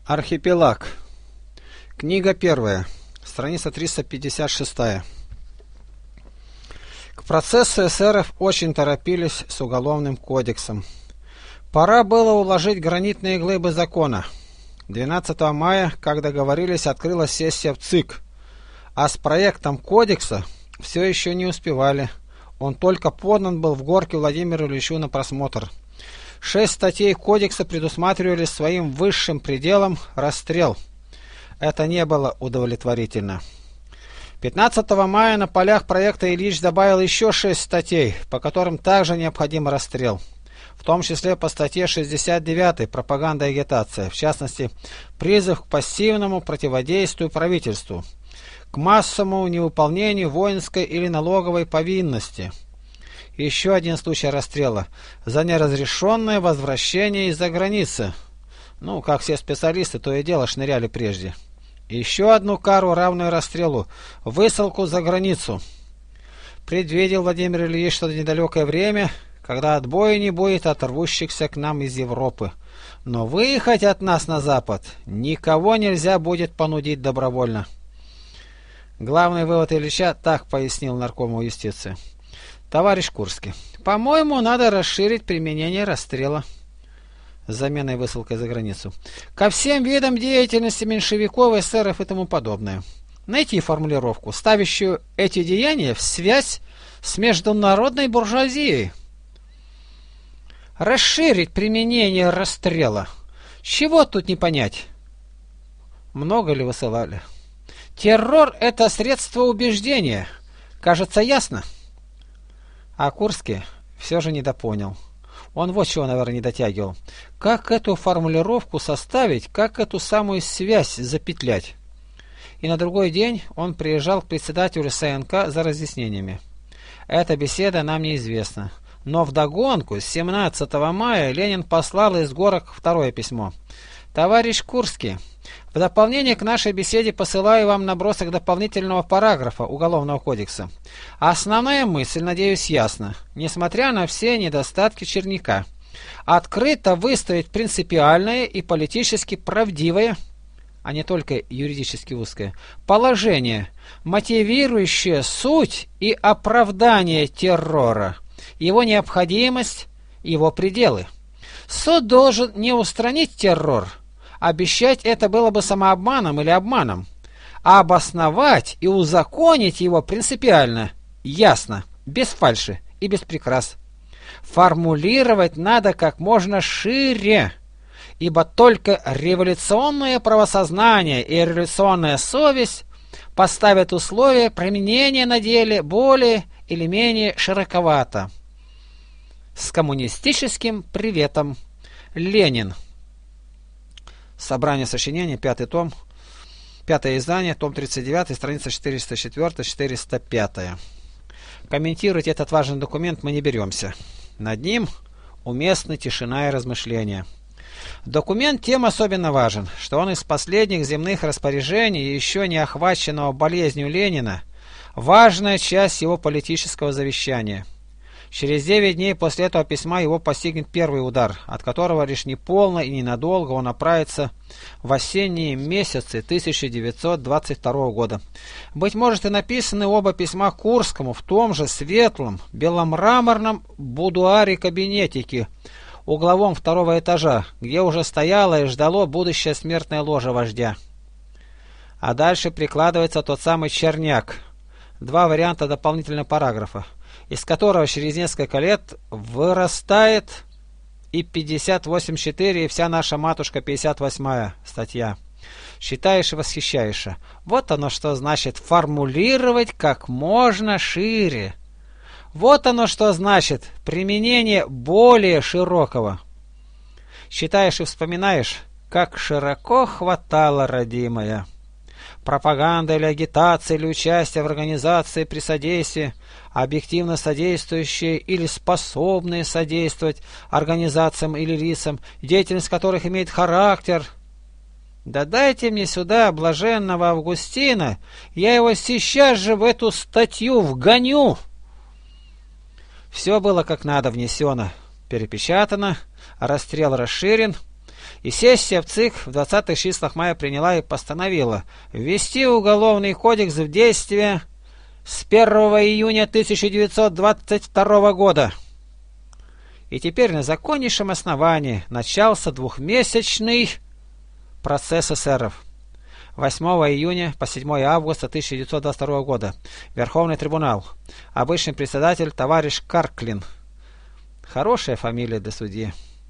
Архипелаг. Книга 1. Страница 356. К процессу эсеров очень торопились с уголовным кодексом. Пора было уложить гранитные глыбы закона. 12 мая, как договорились, открылась сессия в ЦИК. А с проектом кодекса все еще не успевали. Он только подан был в Горке Владимиру Ильичу на просмотр. 6 статей кодекса предусматривали своим высшим пределом расстрел. Это не было удовлетворительно. 15 мая на полях проекта Ильич добавил еще 6 статей, по которым также необходим расстрел. В том числе по статье 69 «Пропаганда и агитация», в частности, призыв к пассивному противодействию правительству, к массовому невыполнению воинской или налоговой повинности. Еще один случай расстрела за неразрешенное возвращение из-за границы. Как все специалисты, то и дело шныряли прежде. Еще одну кару, равную расстрелу – высылку за границу. Предвидел Владимир Ильич, что в недалекое время, когда отбоя не будет от рвущихся к нам из Европы. Но выехать от нас на Запад никого нельзя будет понудить добровольно. Главный вывод Ильича так пояснил наркому юстиции. Товарищ Курский, по-моему, надо расширить применение расстрела с заменой высылкой за границу ко всем видам деятельности меньшевиков, эсеров и тому подобное. Найти формулировку, ставящую эти деяния в связь с международной буржуазией. Расширить применение расстрела. Чего тут не понять? Много ли высылали? Террор – это средство убеждения. Кажется, ясно? А Курский все же недопонял. Он вот чего, наверное, не дотягивал. Как эту формулировку составить, как эту самую связь запетлять? И на другой день он приезжал к председателю СНК за разъяснениями. Эта беседа нам неизвестна. Но вдогонку с 17 мая Ленин послал из Горок второе письмо. Товарищ Курский, в дополнение к нашей беседе посылаю вам набросок дополнительного параграфа Уголовного кодекса. Основная мысль, надеюсь, ясна. Несмотря на все недостатки черняка, открыто выставить принципиальное и политически правдивое, а не только юридически узкое, положение, мотивирующее суть и оправдание террора, его необходимость, его пределы. Суд должен не устранить террор, обещать это было бы самообманом или обманом, а обосновать и узаконить его принципиально, ясно, без фальши и без прикрас. Формулировать надо как можно шире, ибо только революционное правосознание и революционная совесть поставят условия применения на деле более или менее широковато. С коммунистическим приветом. Ленин. Собрание сочинений, 5 том, 5 издание, том 39, страница 404-405. Комментировать этот важный документ мы не беремся. Над ним уместны тишина и размышления. Документ тем особенно важен, что он из последних земных распоряжений еще не охваченного болезнью Ленина, важная часть его политического завещания. Через 9 дней после этого письма его постигнет первый удар, от которого лишь неполно и ненадолго он направится в осенние месяцы 1922 года. Быть может, и написаны оба письма Курскому в том же светлом, беломраморном будуаре-кабинетике, угловом 2-го этажа, где уже стояло и ждало будущее смертное ложе вождя. А дальше прикладывается тот самый черняк. 2 варианта дополнительного параграфа, из которого через несколько лет вырастает и 58.4, и вся наша матушка 58 статья. Считаешь и восхищаешь. Вот оно что значит формулировать как можно шире. Вот оно что значит применение более широкого. Считаешь и вспоминаешь, как широко хватало, родимая. Пропаганда или агитация или участие в организации при содействии, объективно содействующие или способные содействовать организациям или лицам, деятельность которых имеет характер. Да дайте мне сюда блаженного Августина, я его сейчас же в эту статью вгоню. Все было как надо внесено, перепечатано, расстрел расширен, И сессия в ЦИК в 20-х числах мая приняла и постановила ввести Уголовный кодекс в действие с 1 июня 1922 года. И теперь на законнейшем основании начался двухмесячный процесс эсеров. 8 июня по 7 августа 1922 года. Верховный трибунал. Обычный председатель товарищ Карклин. Хорошая фамилия для судьи.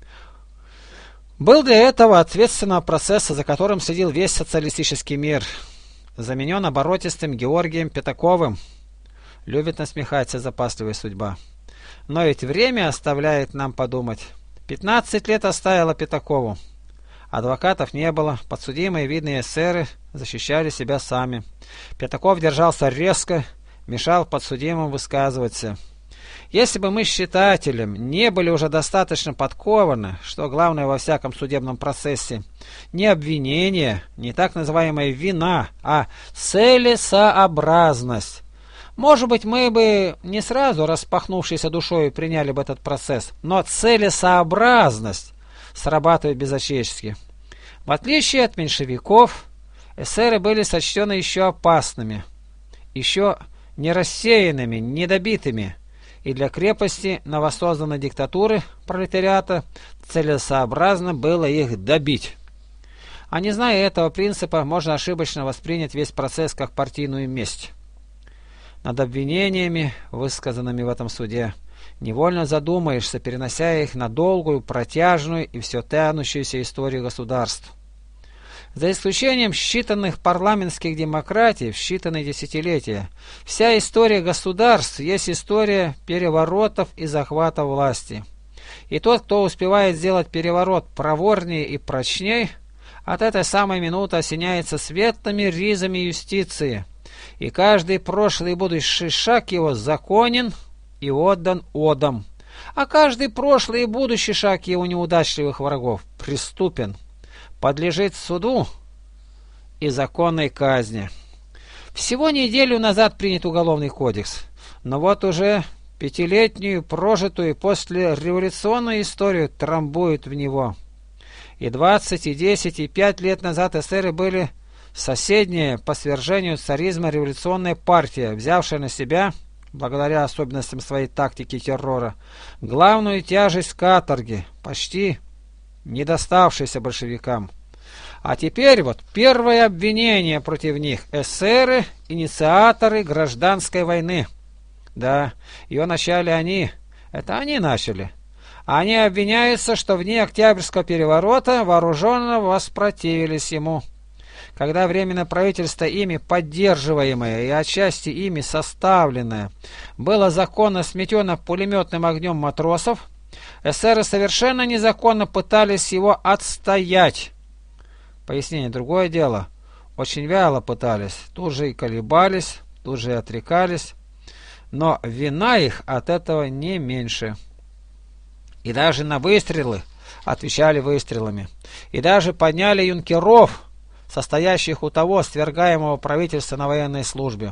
Был для этого ответственного процесса, за которым следил весь социалистический мир. Заменен оборотистым Георгием Пятаковым. Любит насмехаться запасливая судьба. Но ведь время оставляет нам подумать. 15 лет оставила Пятакову. Адвокатов не было, подсудимые видные эсеры защищали себя сами. Пятаков держался резко, мешал подсудимым высказываться. Если бы мы с читателем не были уже достаточно подкованы, что главное во всяком судебном процессе, не обвинение, не так называемая вина, а целесообразность, может быть, мы бы не сразу, распахнувшейся душой, приняли бы этот процесс, но целесообразность срабатывает безотечески. В отличие от меньшевиков, эсеры были сочтены еще опасными, еще не рассеянными, недобитыми, и для крепости новосозданной диктатуры пролетариата целесообразно было их добить. А не зная этого принципа, можно ошибочно воспринять весь процесс как партийную месть. Над обвинениями, высказанными в этом суде, невольно задумаешься, перенося их на долгую, протяжную и все тянущуюся историю государств. За исключением считанных парламентских демократий в считанные десятилетия, вся история государств есть история переворотов и захвата власти. И тот, кто успевает сделать переворот проворнее и прочней, от этой самой минуты осеняется светлыми ризами юстиции, и каждый прошлый и будущий шаг его законен и отдан одам, а каждый прошлый и будущий шаг его неудачливых врагов преступен, подлежит суду и законной казни. Всего неделю назад принят Уголовный кодекс, но вот уже пятилетнюю прожитую послереволюционную историю трамбуют в него. И 20, и 10, и 5 лет назад эсеры были соседняя по свержению царизма революционная партия, взявшая на себя, благодаря особенностям своей тактики террора, главную тяжесть каторги, почти не доставшейся большевикам. А теперь вот первое обвинение против них – эсеры, инициаторы гражданской войны. Да, ее начали они, это они начали. Они обвиняются, что в дни Октябрьского переворота вооруженно воспротивились ему. Когда Временное правительство, ими поддерживаемое и отчасти ими составленное, было законно сметено пулеметным огнем матросов, эсеры совершенно незаконно пытались его отстоять. Пояснение: другое дело. Очень вяло пытались, тут же и колебались, тут же и отрекались, но вина их от этого не меньше. И даже на выстрелы отвечали выстрелами, и даже подняли юнкеров, состоящих у того свергаемого правительства на военной службе.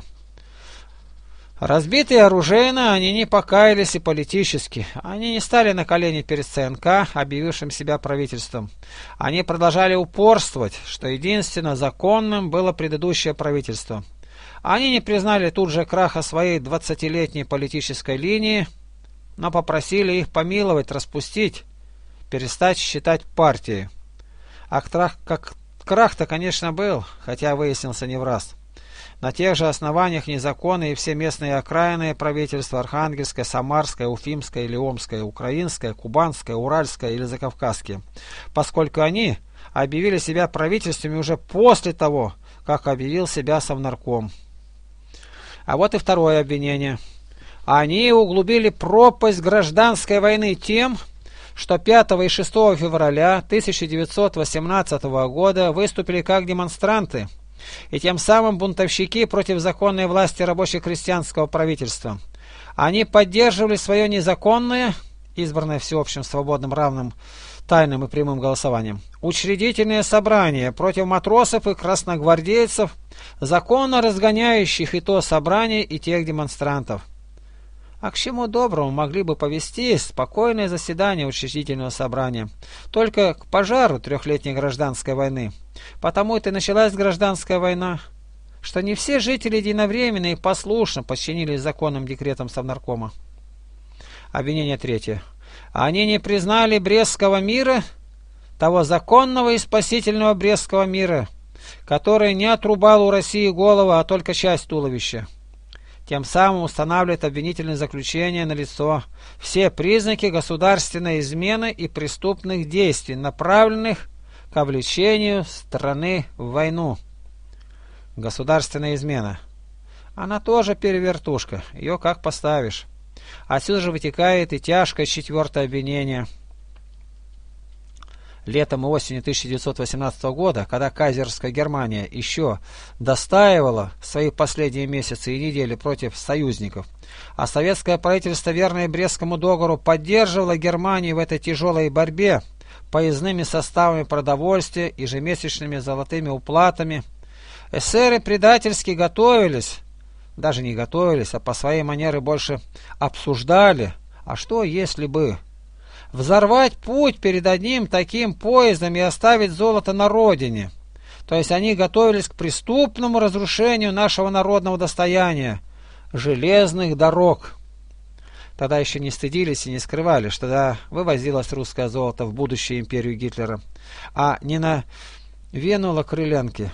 Разбитые оружейно, они не покаялись и политически. Они не стали на колени перед ЦНК, объявившим себя правительством. Они продолжали упорствовать, что единственно законным было предыдущее правительство. Они не признали тут же краха своей 20-летней политической линии, но попросили их помиловать, распустить, перестать считать партией. А крах-то, конечно, был, хотя выяснился не в раз. На тех же основаниях незаконные и все местные окраинные правительства Архангельское, Самарское, Уфимское или Омское, Украинское, Кубанское, Уральское или Закавказское, поскольку они объявили себя правительствами уже после того, как объявил себя Совнарком. А вот и второе обвинение. Они углубили пропасть гражданской войны тем, что 5 и 6 февраля 1918 года выступили как демонстранты, и тем самым бунтовщики против законной власти рабоче-крестьянского правительства. Они поддерживали свое незаконное, избранное всеобщим, свободным, равным, тайным и прямым голосованием, учредительное собрание против матросов и красногвардейцев, законно разгоняющих и то собрание, и тех демонстрантов. А к чему доброму могли бы повести спокойное заседание учредительного собрания? Только к пожару трехлетней гражданской войны. Потому-то и началась гражданская война, что не все жители единовременно и послушно подчинились законным декретам Совнаркома. Обвинение третье. Они не признали Брестского мира, того законного и спасительного Брестского мира, который не отрубал у России голову, а только часть туловища. Тем самым устанавливает обвинительное заключение на лицо все признаки государственной измены и преступных действий, направленных к влечению страны в войну. Государственная измена. Она тоже перевертушка, ее как поставишь. Отсюда же вытекает и тяжкое четвертое обвинение. Летом и осенью 1918 года, когда кайзерская Германия еще достаивала свои последние месяцы и недели против союзников, а советское правительство, верное Брестскому договору, поддерживало Германию в этой тяжелой борьбе поездными составами продовольствия, ежемесячными золотыми уплатами, эсеры предательски готовились, даже не готовились, а по своей манере больше обсуждали, а что если бы взорвать путь перед одним таким поездом и оставить золото на родине. То есть они готовились к преступному разрушению нашего народного достояния, железных дорог. Тогда еще не стыдились и не скрывали, что тогда вывозилось русское золото в будущую империю Гитлера, а не на Вену Крыленки.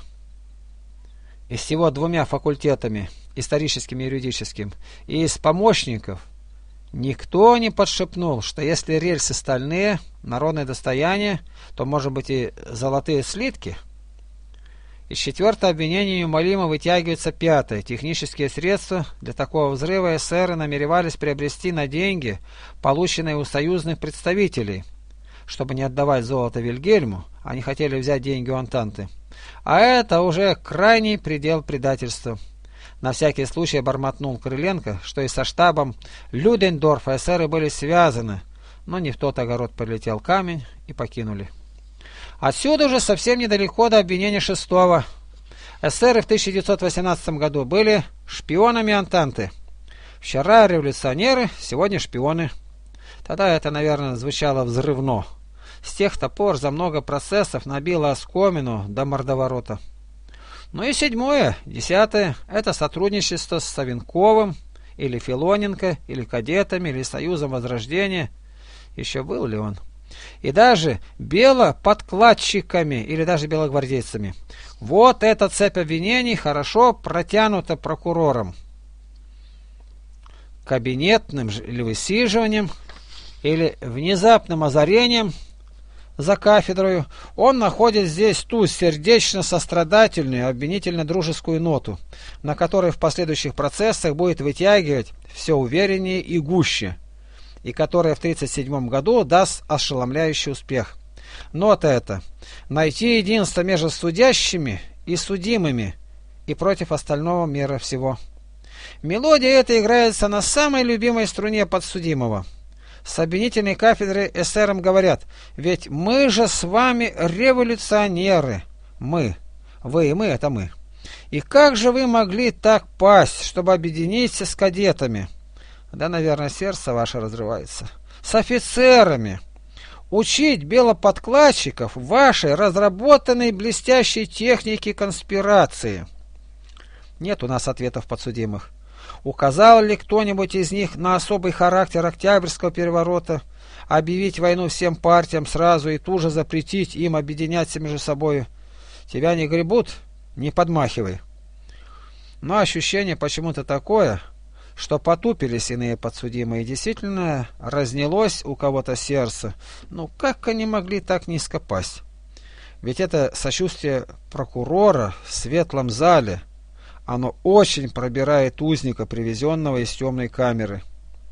И с его двумя факультетами, историческим и юридическим, и из помощников, никто не подшепнул, что если рельсы стальные, народное достояние, то, может быть, и золотые слитки. Из четвертого обвинения неумолимо вытягивается пятое. Технические средства для такого взрыва эсеры намеревались приобрести на деньги, полученные у союзных представителей. Чтобы не отдавать золото Вильгельму, они хотели взять деньги у Антанты. А это уже крайний предел предательства. На всякий случай бормотнул Крыленко, что и со штабом Людендорфа эсеры были связаны, но не в тот огород прилетел камень и покинули. Отсюда уже совсем недалеко до обвинения шестого. Эсеры в 1918 году были шпионами Антанты. Вчера революционеры, сегодня шпионы. Тогда это, наверное, звучало взрывно. С тех пор за много процессов набило оскомину до мордоворота. Ну и седьмое, десятое, это сотрудничество с Савенковым, или Филоненко, или кадетами, или Союзом Возрождения. Еще был ли он? И даже белоподкладчиками, или даже белогвардейцами. Вот эта цепь обвинений хорошо протянута прокурором. Кабинетным или высиживанием, или внезапным озарением за кафедрою, он находит здесь ту сердечно-сострадательную, обвинительно-дружескую ноту, на которой в последующих процессах будет вытягивать все увереннее и гуще, и которая в 1937 году даст ошеломляющий успех. Нота эта – найти единство между судящими и судимыми, и против остального мира всего. Мелодия эта играется на самой любимой струне подсудимого. С обвинительной кафедры эсерам говорят: ведь мы же с вами революционеры. Мы. Вы и мы – это мы. И как же вы могли так пасть, чтобы объединиться с кадетами? Да, наверное, сердце ваше разрывается. С офицерами. Учить белоподкладчиков вашей разработанной блестящей технике конспирации. Нет у нас ответов подсудимых. Указал ли кто-нибудь из них на особый характер Октябрьского переворота, объявить войну всем партиям сразу и тут же запретить им объединяться между собой? Тебя не гребут, не подмахивай. Но ощущение почему-то такое, что потупились иные подсудимые, и действительно разнялось у кого-то сердце. Ну как они могли так низко пасть? Ведь это сочувствие прокурора в светлом зале, оно очень пробирает узника, привезенного из темной камеры.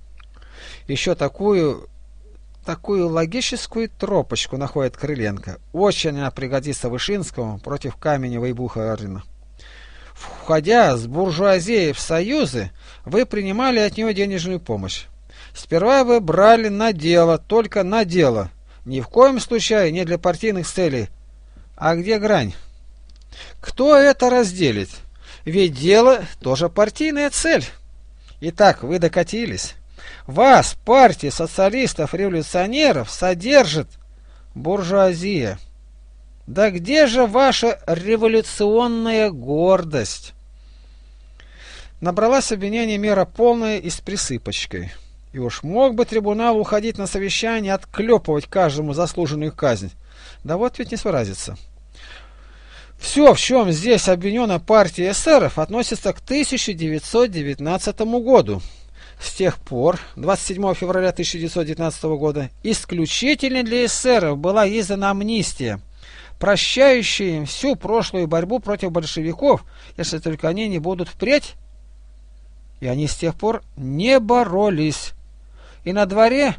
Еще такую логическую тропочку находит Крыленко. Очень она пригодится Вышинскому против Каменева и Бухарина. Входя с буржуазией в союзы, вы принимали от нее денежную помощь. Сперва вы брали на дело, только на дело. Ни в коем случае не для партийных целей. А где грань? Кто это разделит? Ведь дело тоже партийная цель. Итак, вы докатились. Вас, партии социалистов-революционеров, содержит буржуазия. Да где же ваша революционная гордость? Набралась обвинение мера полная и с присыпочкой. И уж мог бы трибунал уходить на совещание, отклепывать каждому заслуженную казнь. Да вот ведь не своразится. Все, в чем здесь обвинена партия эсеров, относится к 1919 году. С тех пор, 27 февраля 1919 года, исключительно для эсеров была издана амнистия, прощающая им всю прошлую борьбу против большевиков, если только они не будут впредь. И они с тех пор не боролись. И на дворе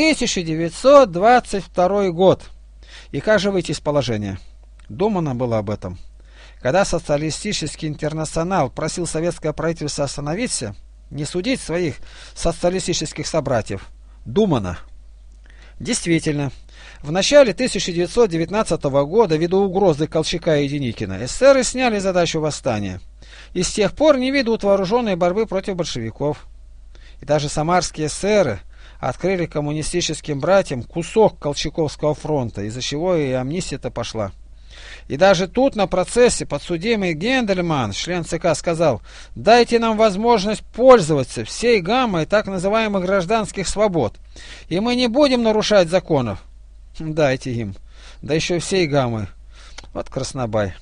1922 год. И как же выйти из положения? Думано было об этом. Когда социалистический интернационал просил советское правительство остановиться, не судить своих социалистических собратьев, думано. Действительно, в начале 1919 года, ввиду угрозы Колчака и Деникина, эсеры сняли задачу восстания. И с тех пор не ведут вооруженной борьбы против большевиков. И даже самарские эсеры открыли коммунистическим братьям кусок Колчаковского фронта, из-за чего и амнистия-то пошла. И даже тут на процессе подсудимый Гендельман, член ЦК, сказал: дайте нам возможность пользоваться всей гаммой так называемых гражданских свобод, и мы не будем нарушать законов. Дайте им, да еще всей гаммой. Вот краснобай.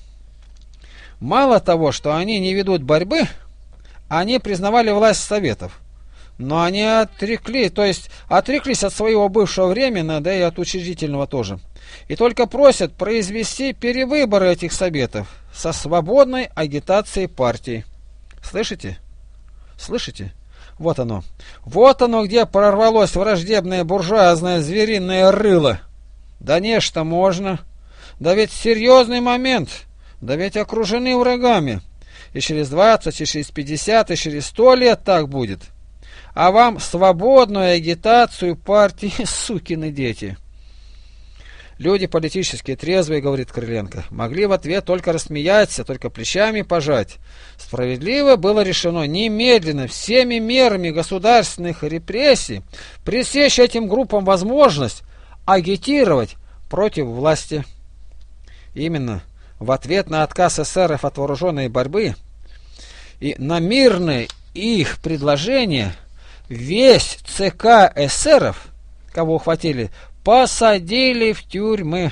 Мало того, что они не ведут борьбы, они признавали власть советов. Но они отреклись от своего бывшего временного, да и от учредительного тоже. И только просят произвести перевыборы этих советов со свободной агитацией партий. Слышите? Слышите? Вот оно. Вот оно, где прорвалось враждебное буржуазное звериное рыло. Да нечто можно. Да ведь серьезный момент. Да ведь окружены врагами. И через 20, и через 50, и через 100 лет так будет. А вам свободную агитацию партии, сукины дети. Люди политически трезвые, говорит Крыленко, могли в ответ только рассмеяться, только плечами пожать. Справедливо было решено немедленно всеми мерами государственных репрессий пресечь этим группам возможность агитировать против власти. Именно в ответ на отказ эсеров от вооруженной борьбы и на мирное их предложение весь ЦК эсеров, кого ухватили, посадили в тюрьмы.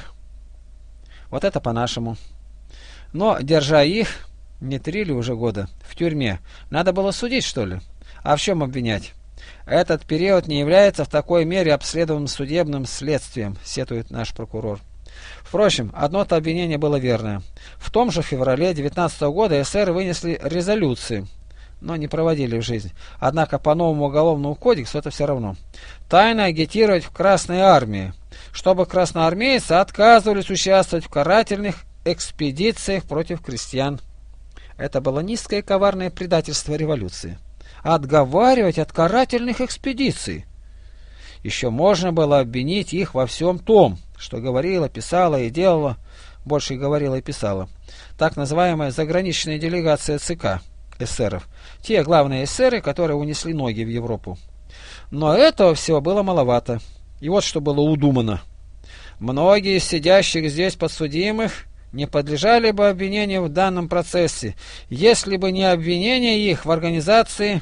Вот это по-нашему. Но, держа их, не 3 ли уже года, в тюрьме, надо было судить, что ли? А в чем обвинять? Этот период не является в такой мере обследованным судебным следствием, сетует наш прокурор. Впрочем, одно-то обвинение было верное. В том же феврале 19 года эсеры вынесли резолюции, но не проводили в жизнь. Однако по новому уголовному кодексу это все равно. Тайно агитировать в Красной армии, чтобы красноармейцы отказывались участвовать в карательных экспедициях против крестьян. Это было низкое и коварное предательство революции. Отговаривать от карательных экспедиций. Еще можно было обвинить их во всем том, что говорила, писала и делала, больше говорила и писала, так называемая заграничная делегация ЦК эсеров, те главные эсеры, которые унесли ноги в Европу. Но этого всего было маловато. И вот что было удумано. Многие из сидящих здесь подсудимых не подлежали бы обвинению в данном процессе, если бы не обвинение их в организации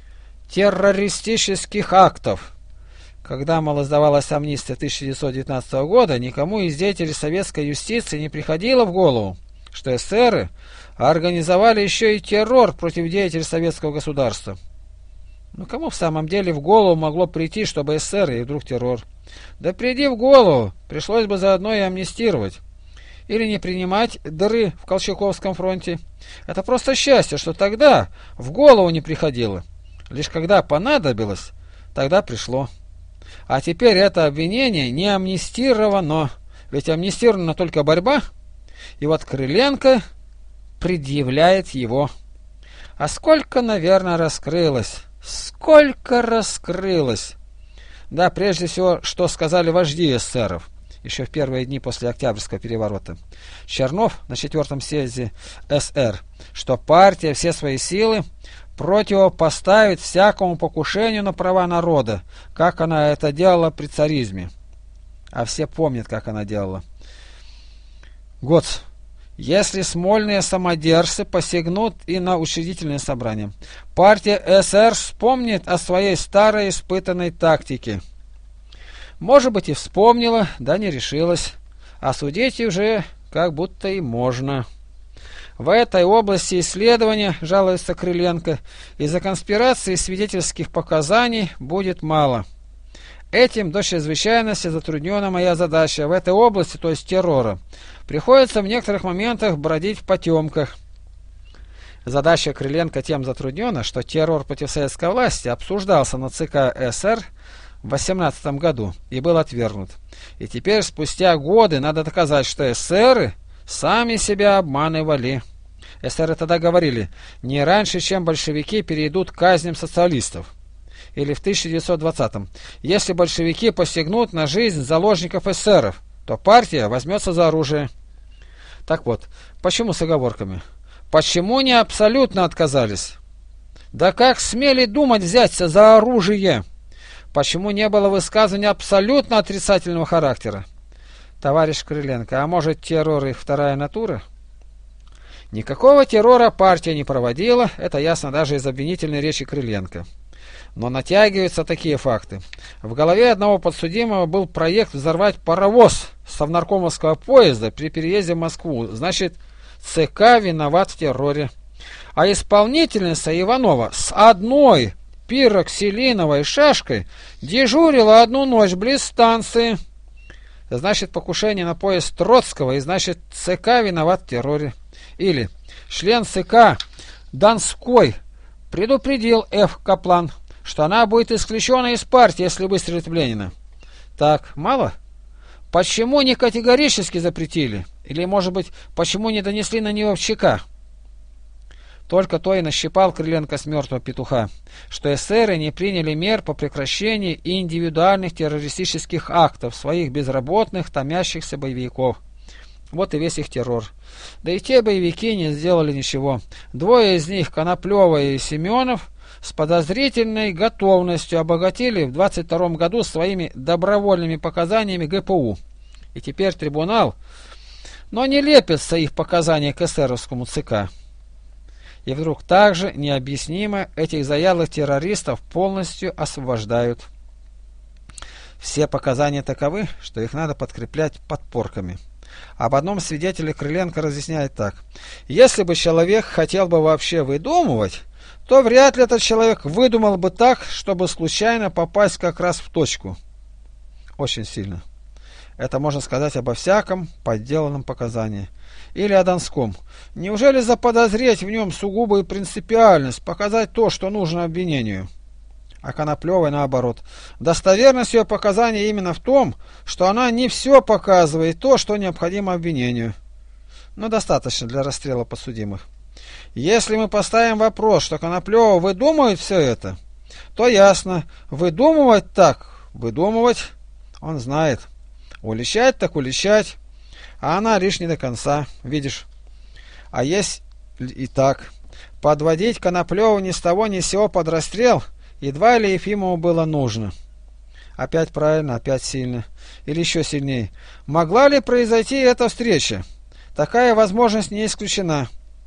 террористических актов. Когда, мол, издавалась амнистия 1919 года, никому из деятелей советской юстиции не приходило в голову, что эсеры организовали еще и террор против деятелей советского государства. Ну, кому в самом деле в голову могло прийти, чтобы эсеры и вдруг террор? Да приди в голову, пришлось бы заодно и амнистировать. Или не принимать дыры в Колчаковском фронте. Это просто счастье, что тогда в голову не приходило. Лишь когда понадобилось, тогда пришло. А теперь это обвинение не амнистировано. Ведь амнистирована только борьба. И вот Крыленко предъявляет его. А сколько, наверное, раскрылось. Сколько раскрылось. Да, прежде всего, что сказали вожди эсеров. еще в первые дни после Октябрьского переворота. Чернов на 4-м съезде СР, что партия все свои силы противопоставит всякому покушению на права народа, как она это делала при царизме. А все помнят, как она делала. Гоц. Если смольные самодержцы посягнут и на учредительное собрание, партия СР вспомнит о своей старой испытанной тактике. Может быть, и вспомнила, да не решилась. А судить уже как будто и можно. В этой области исследования, жалуется Крыленко, из-за конспирации свидетельских показаний будет мало. Этим до чрезвычайности затруднена моя задача в этой области, то есть террора. Приходится в некоторых моментах бродить в потемках. Задача Крыленко тем затруднена, что террор против советской власти обсуждался на ЦК СР в 18 году и был отвергнут. И теперь, спустя годы, надо доказать, что эсеры сами себя обманывали. Эсеры тогда говорили, не раньше, чем большевики перейдут к казням социалистов. Или в 1920-м, если большевики посягнут на жизнь заложников эсеров, то партия возьмется за оружие. Так вот, почему с оговорками? Почему не абсолютно отказались? Да как смели думать взяться за оружие? Почему не было высказывания абсолютно отрицательного характера? Товарищ Крыленко, а может террор их вторая натура? Никакого террора партия не проводила, это ясно даже из обвинительной речи Крыленко. Но натягиваются такие факты. В голове одного подсудимого был проект взорвать паровоз совнаркомовского поезда при переезде в Москву. Значит, ЦК виноват в терроре. А исполнительница Иванова с одной пироксилиновой шашкой дежурила одну ночь близ станции. Значит, покушение на поезд Троцкого, и значит, ЦК виноват в терроре. Или член ЦК Донской предупредил Ф. Каплан, что она будет исключена из партии, если выстрелит в Ленина. Так, мало? Почему не категорически запретили? Или, может быть, почему не донесли на нее в ЧК? Только то и нащипал Крыленко с мертвого петуха, что эсеры не приняли мер по прекращению индивидуальных террористических актов своих безработных, томящихся боевиков. Вот и весь их террор. Да и те боевики не сделали ничего. Двое из них, Коноплева и Семенов, с подозрительной готовностью обогатили в 22 году своими добровольными показаниями ГПУ. И теперь трибунал, но не лепится их показания к эсеровскому ЦК. И вдруг также необъяснимо этих заядлых террористов полностью освобождают. Все показания таковы, что их надо подкреплять подпорками. Об одном свидетеле Крыленко разъясняет так. Если бы человек хотел бы вообще выдумывать, то вряд ли этот человек выдумал бы так, чтобы случайно попасть как раз в точку. Очень сильно. Это можно сказать обо всяком подделанном показании. Или о Донском. Неужели заподозреть в нем сугубую принципиальность, показать то, что нужно обвинению? А Коноплевой наоборот. Достоверность ее показаний именно в том, что она не все показывает то, что необходимо обвинению. Но достаточно для расстрела подсудимых. Если мы поставим вопрос, что Коноплева выдумывает все это, то ясно, выдумывать так, выдумывать он знает. Уличать так уличать, а она лишь не до конца, видишь. А есть и так. Подводить Коноплеву ни с того ни с сего под расстрел едва ли Ефимову было нужно. Опять правильно, опять сильно. Или еще сильнее. Могла ли произойти эта встреча? Такая возможность не исключена.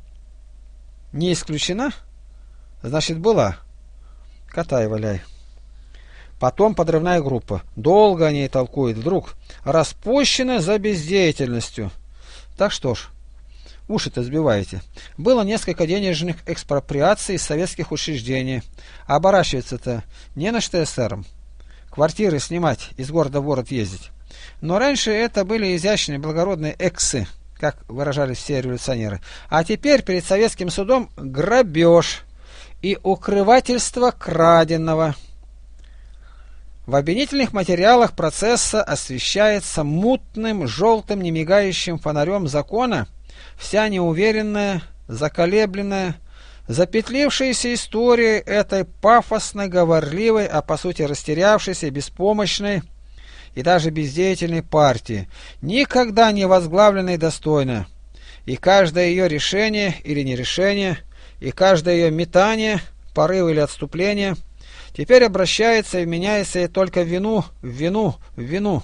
Не исключена? Значит, была. Катай валяй. Потом подрывная группа. Долго о ней толкует. Вдруг распущена за бездеятельностью. Так что ж, уши-то сбиваете. Было несколько денежных экспроприаций из советских учреждений. А оборачиваться-то не на что эсерам. Квартиры снимать, из города в город ездить. Но раньше это были изящные благородные эксы, как выражались все революционеры. А теперь перед советским судом грабеж и укрывательство краденого. В обвинительных материалах процесса освещается мутным, желтым, немигающим фонарем закона вся неуверенная, заколебленная, запетлившаяся история этой пафосно говорливой, а по сути растерявшейся, беспомощной и даже бездеятельной партии, никогда не возглавленной достойно. И каждое ее решение или нерешение, и каждое ее метание, порыв или отступление теперь обращается и меняется ей только в вину.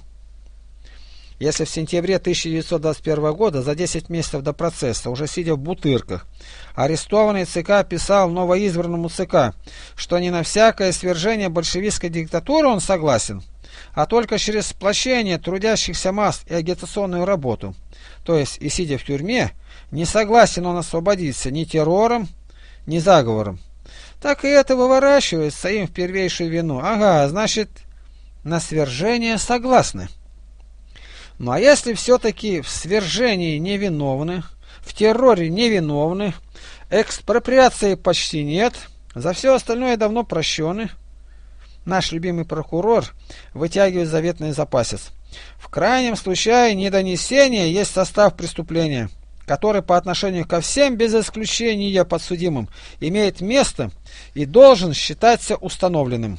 Если в сентябре 1921 года, за 10 месяцев до процесса, уже сидя в Бутырках, арестованный ЦК писал новоизбранному ЦК, что не на всякое свержение большевистской диктатуры он согласен, а только через сплощение трудящихся масс и агитационную работу, то есть и сидя в тюрьме, не согласен он освободиться ни террором, ни заговором, так и это выворачивается им в первейшую вину. Ага, значит, на свержение согласны. Ну а если все-таки в свержении невиновны, в терроре невиновны, экспроприации почти нет, за все остальное давно прощены, наш любимый прокурор вытягивает заветный запасец. В крайнем случае недонесение есть состав преступления, который по отношению ко всем без исключения подсудимым имеет место и должен считаться установленным.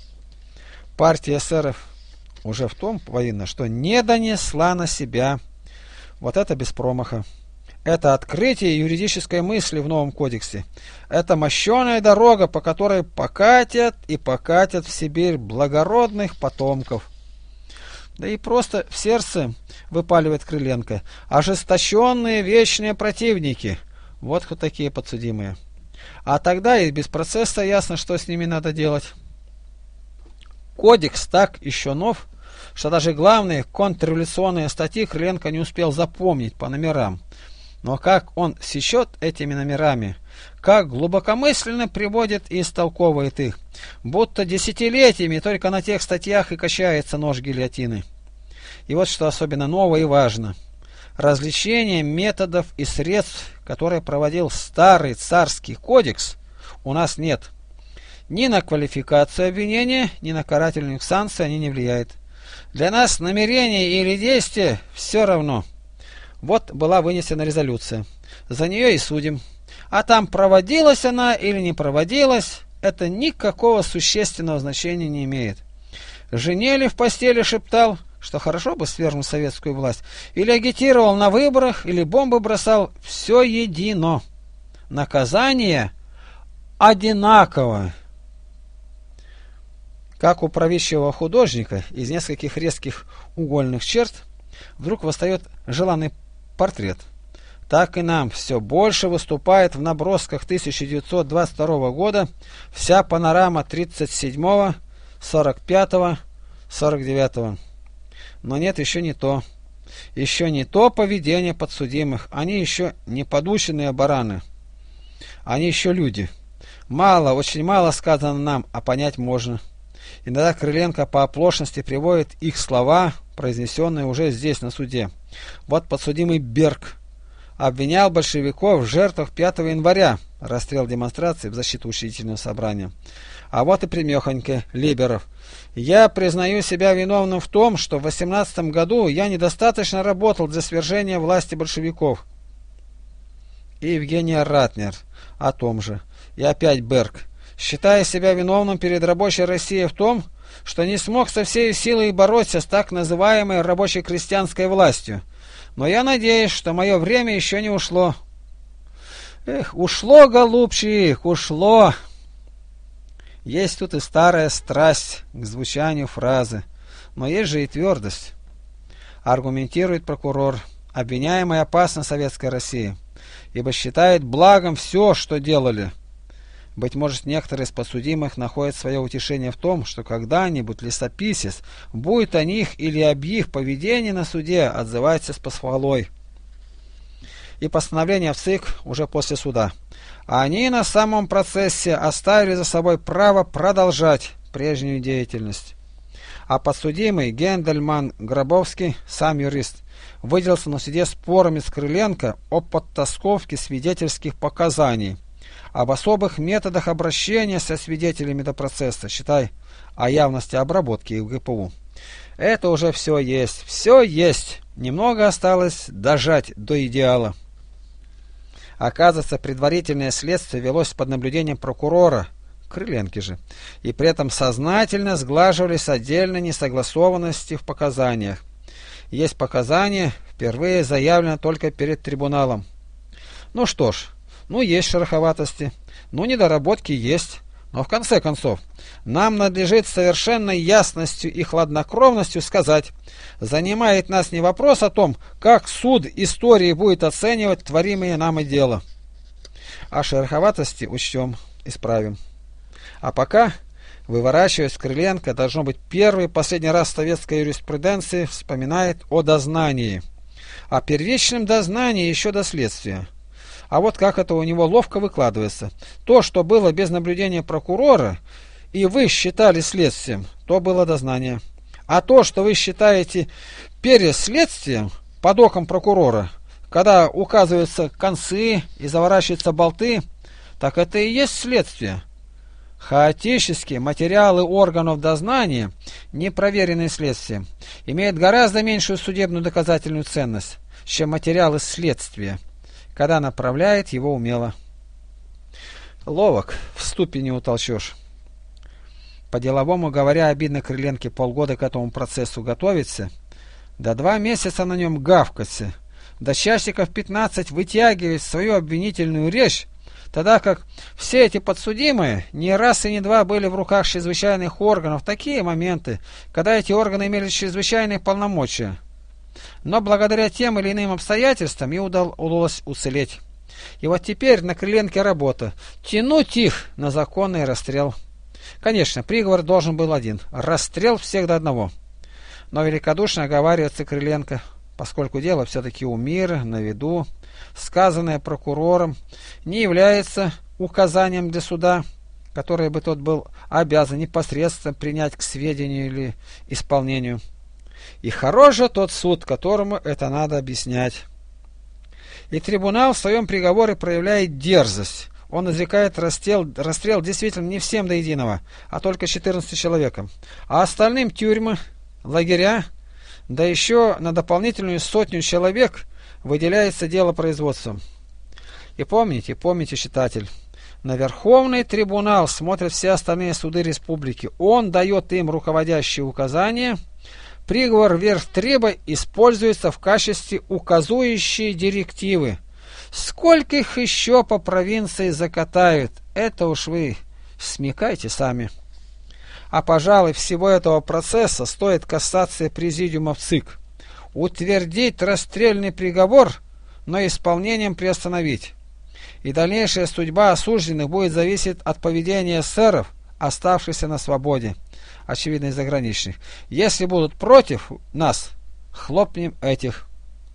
Партия эсеров уже в том повинна, что не донесла на себя. Вот это без промаха. Это открытие юридической мысли в новом кодексе. Это мощеная дорога, по которой покатят и покатят в Сибирь благородных потомков. Да и просто в сердце, выпаливает Крыленко, ожесточенные вечные противники. Вот кто такие подсудимые. А тогда и без процесса ясно, что с ними надо делать. Кодекс так еще нов, что даже главные контрреволюционные статьи Крыленко не успел запомнить по номерам. Но как он сечет этими номерами, как глубокомысленно приводит и истолковывает их, будто десятилетиями только на тех статьях и качается нож гильотины. И вот что особенно ново и важно. Различение методов и средств, которые проводил старый царский кодекс, у нас нет. Ни на квалификацию обвинения, ни на карательные санкции они не влияют. Для нас намерение или действие все равно. Вот была вынесена резолюция. За нее и судим. А там проводилась она или не проводилась, это никакого существенного значения не имеет. Жене ли в постели шептал, что хорошо бы свергнуть советскую власть, или агитировал на выборах, или бомбы бросал, все едино. Наказание одинаково. Как у правящего художника из нескольких резких угольных черт вдруг восстает желанный портрет, так и нам все больше выступает в набросках 1922 года вся панорама 37-го, 45-го, 49-го. Но нет, еще не то. Еще не то поведение подсудимых. Они еще не подученные бараны. Они еще люди. Мало, очень мало сказано нам, а понять можно. Иногда Крыленко по оплошности приводит их слова, произнесенные уже здесь, на суде. Вот подсудимый Берг обвинял большевиков в жертвах 5 января, расстрел демонстрации в защиту учредительного собрания. А вот и примехонько Либеров. Я признаю себя виновным в том, что в 18 году я недостаточно работал для свержения власти большевиков. И Евгения Ратнер о том же. И опять Берг. Считая себя виновным перед рабочей Россией в том, что не смог со всей силой бороться с так называемой рабоче-крестьянской властью. Но я надеюсь, что мое время еще не ушло. Эх, ушло, голубчик, ушло. Есть тут и старая страсть к звучанию фразы, но есть же и твердость. Аргументирует прокурор. Обвиняемый опасно советской России, ибо считает благом все, что делали. Быть может, некоторые из подсудимых находят свое утешение в том, что когда-нибудь летописец будет о них или об их поведении на суде отзываться с похвалой. И постановление в ЦИК уже после суда. Они на самом процессе оставили за собой право продолжать прежнюю деятельность. А подсудимый Гендельман Гробовский, сам юрист, выделился на суде спорами с Крыленко о подтасковке свидетельских показаний, об особых методах обращения со свидетелями до процесса, считай, о явности обработки в ГПУ. Это уже все есть. Немного осталось дожать до идеала. Оказывается, предварительное следствие велось под наблюдением прокурора, Крыленки же, и при этом сознательно сглаживались отдельные несогласованности в показаниях. Есть показания, впервые заявлено только перед трибуналом. Ну что ж, есть шероховатости, недоработки есть, но в конце концов, нам надлежит совершенной ясностью и хладнокровностью сказать, занимает нас не вопрос о том, как суд истории будет оценивать творимое нам и дело. А шероховатости учтем, исправим. А пока, выворачиваясь, Крыленко, должно быть, первый и последний раз в советской юриспруденции вспоминает о дознании. О первичном дознании еще до следствия. А вот как это у него ловко выкладывается. То, что было без наблюдения прокурора, и вы считали следствием, то было дознание. А то, что вы считаете перед следствием, под оком прокурора, когда указываются концы и заворачиваются болты, так это и есть следствие. Хаотические материалы органов дознания, не проверенные следствием, имеют гораздо меньшую судебную доказательную ценность, чем материалы следствия, когда направляет его умело. Ловок, в ступе не утолчешь. По-деловому говоря, обидно Крыленке полгода к этому процессу готовиться, до 2 месяца на нем гавкаться, до часиков 15 вытягивать свою обвинительную речь, тогда как все эти подсудимые не раз и не два были в руках чрезвычайных органов, такие моменты, когда эти органы имели чрезвычайные полномочия. Но благодаря тем или иным обстоятельствам и удалось уцелеть. И вот теперь на Крыленке работа – тянуть их на законный расстрел. Конечно, приговор должен был один – расстрел всех до одного. Но великодушно оговаривается Крыленко, поскольку дело все-таки у мира, на виду, сказанное прокурором, не является указанием для суда, которое бы тот был обязан непосредственно принять к сведению или исполнению. И хорош же тот суд, которому это надо объяснять. И трибунал в своем приговоре проявляет дерзость. Он изрекает расстрел действительно не всем до единого, а только 14 человекам. А остальным тюрьмы, лагеря, да еще на дополнительную 100 человек выделяется дело производством. И помните, читатель, на Верховный трибунал смотрят все остальные суды республики. Он дает им руководящие указания. Приговор Верхтриба используется в качестве указующей директивы. Сколько их еще по провинции закатают, это уж вы смекайте сами. А, пожалуй, всего этого процесса стоит касаться президиума ЦИК. Утвердить расстрельный приговор, но исполнением приостановить. И дальнейшая судьба осужденных будет зависеть от поведения эсеров, оставшихся на свободе, очевидно, из заграничных. Если будут против нас, хлопнем этих.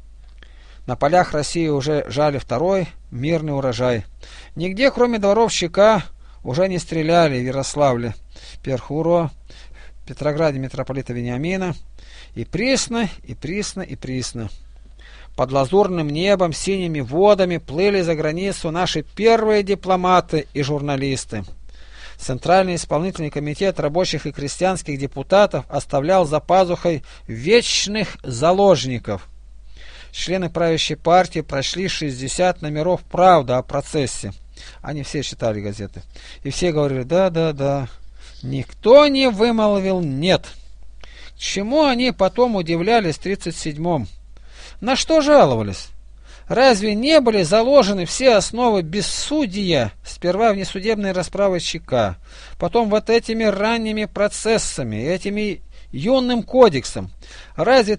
На полях России уже жали второй мирный урожай. Нигде, кроме дворов ЩК, уже не стреляли в Ярославле, Перхуро, Петрограде митрополита Вениамина. И присно, и присно, и присно. Под лазурным небом, синими водами плыли за границу наши первые дипломаты и журналисты. Центральный исполнительный комитет рабочих и крестьянских депутатов оставлял за пазухой вечных заложников. Члены правящей партии прошли 60 номеров «Правда» о процессе. Они все читали газеты. И все говорили «да». Никто не вымолвил «нет». К чему они потом удивлялись в 1937-м? На что жаловались? Разве не были заложены все основы бессудия, сперва внесудебной расправы ЧК, потом вот этими ранними процессами, этими юным кодексом? Разве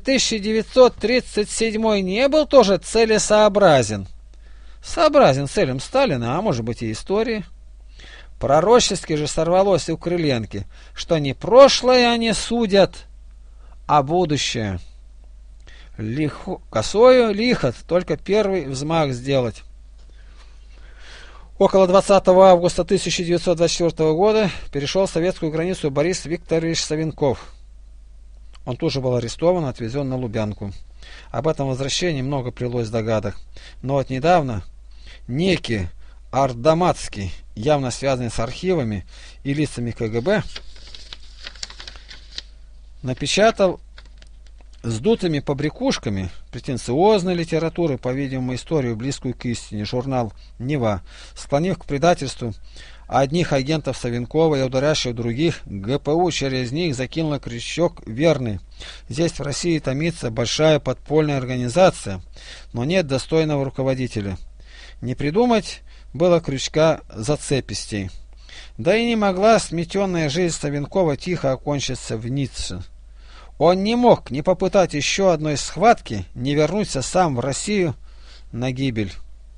1937 не был тоже целесообразен? Сообразен целям Сталина, а может быть и истории. Пророчески же сорвалось и у Крыленки, что не прошлое они судят, а будущее. Косою лихот, только первый взмах сделать. Около 20 августа 1924 года перешел советскую границу Борис Викторович Савенков. Он тоже был арестован, отвезен на Лубянку. Об этом возвращении много плелось догадок. Но вот недавно некий Ардаматский, явно связанный с архивами и лицами КГБ, напечатал с дутыми побрякушками претенциозной литературы, по-видимому, историю, близкую к истине, журнал «Нева», склонив к предательству одних агентов Савенкова и ударящих других, ГПУ через них закинула крючок верный. Здесь в России томится большая подпольная организация, но нет достойного руководителя. Не придумать было крючка зацепистей. Да и не могла сметенная жизнь Савенкова тихо окончиться в Ницце. Он не мог не попытать еще одной схватки, не вернуться сам в Россию на гибель.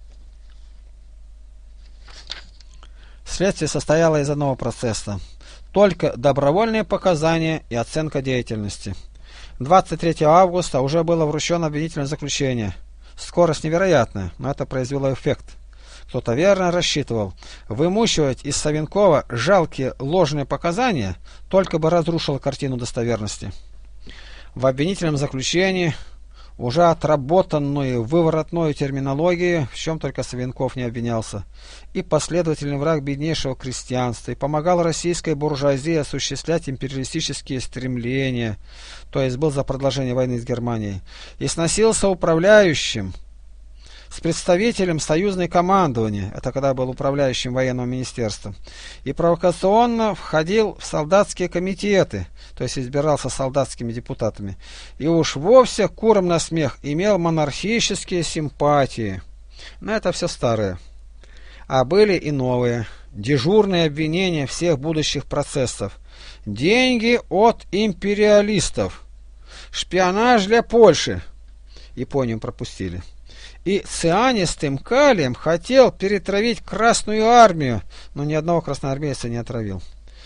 Следствие состояло из одного процесса. Только добровольные показания и оценка деятельности. 23 августа уже было вручено обвинительное заключение. Скорость невероятная, но это произвело эффект. Кто-то верно рассчитывал, вымучивать из Савенкова жалкие ложные показания только бы разрушило картину достоверности. В обвинительном заключении уже отработанную выворотную терминологию, в чем только Савенков не обвинялся, и последовательный враг беднейшего крестьянства, и помогал российской буржуазии осуществлять империалистические стремления, то есть был за продолжение войны с Германией, и сносился управляющим, с представителем союзной командования, это когда был управляющим военного министерства, и провокационно входил в солдатские комитеты, то есть избирался солдатскими депутатами, и уж вовсе куром на смех имел монархические симпатии. Но это все старое. А были и новые, дежурные обвинения всех будущих процессов. Деньги от империалистов, шпионаж для Польши, Японию пропустили. И цианистым калием хотел перетравить Красную армию, но ни одного красноармейца не отравил.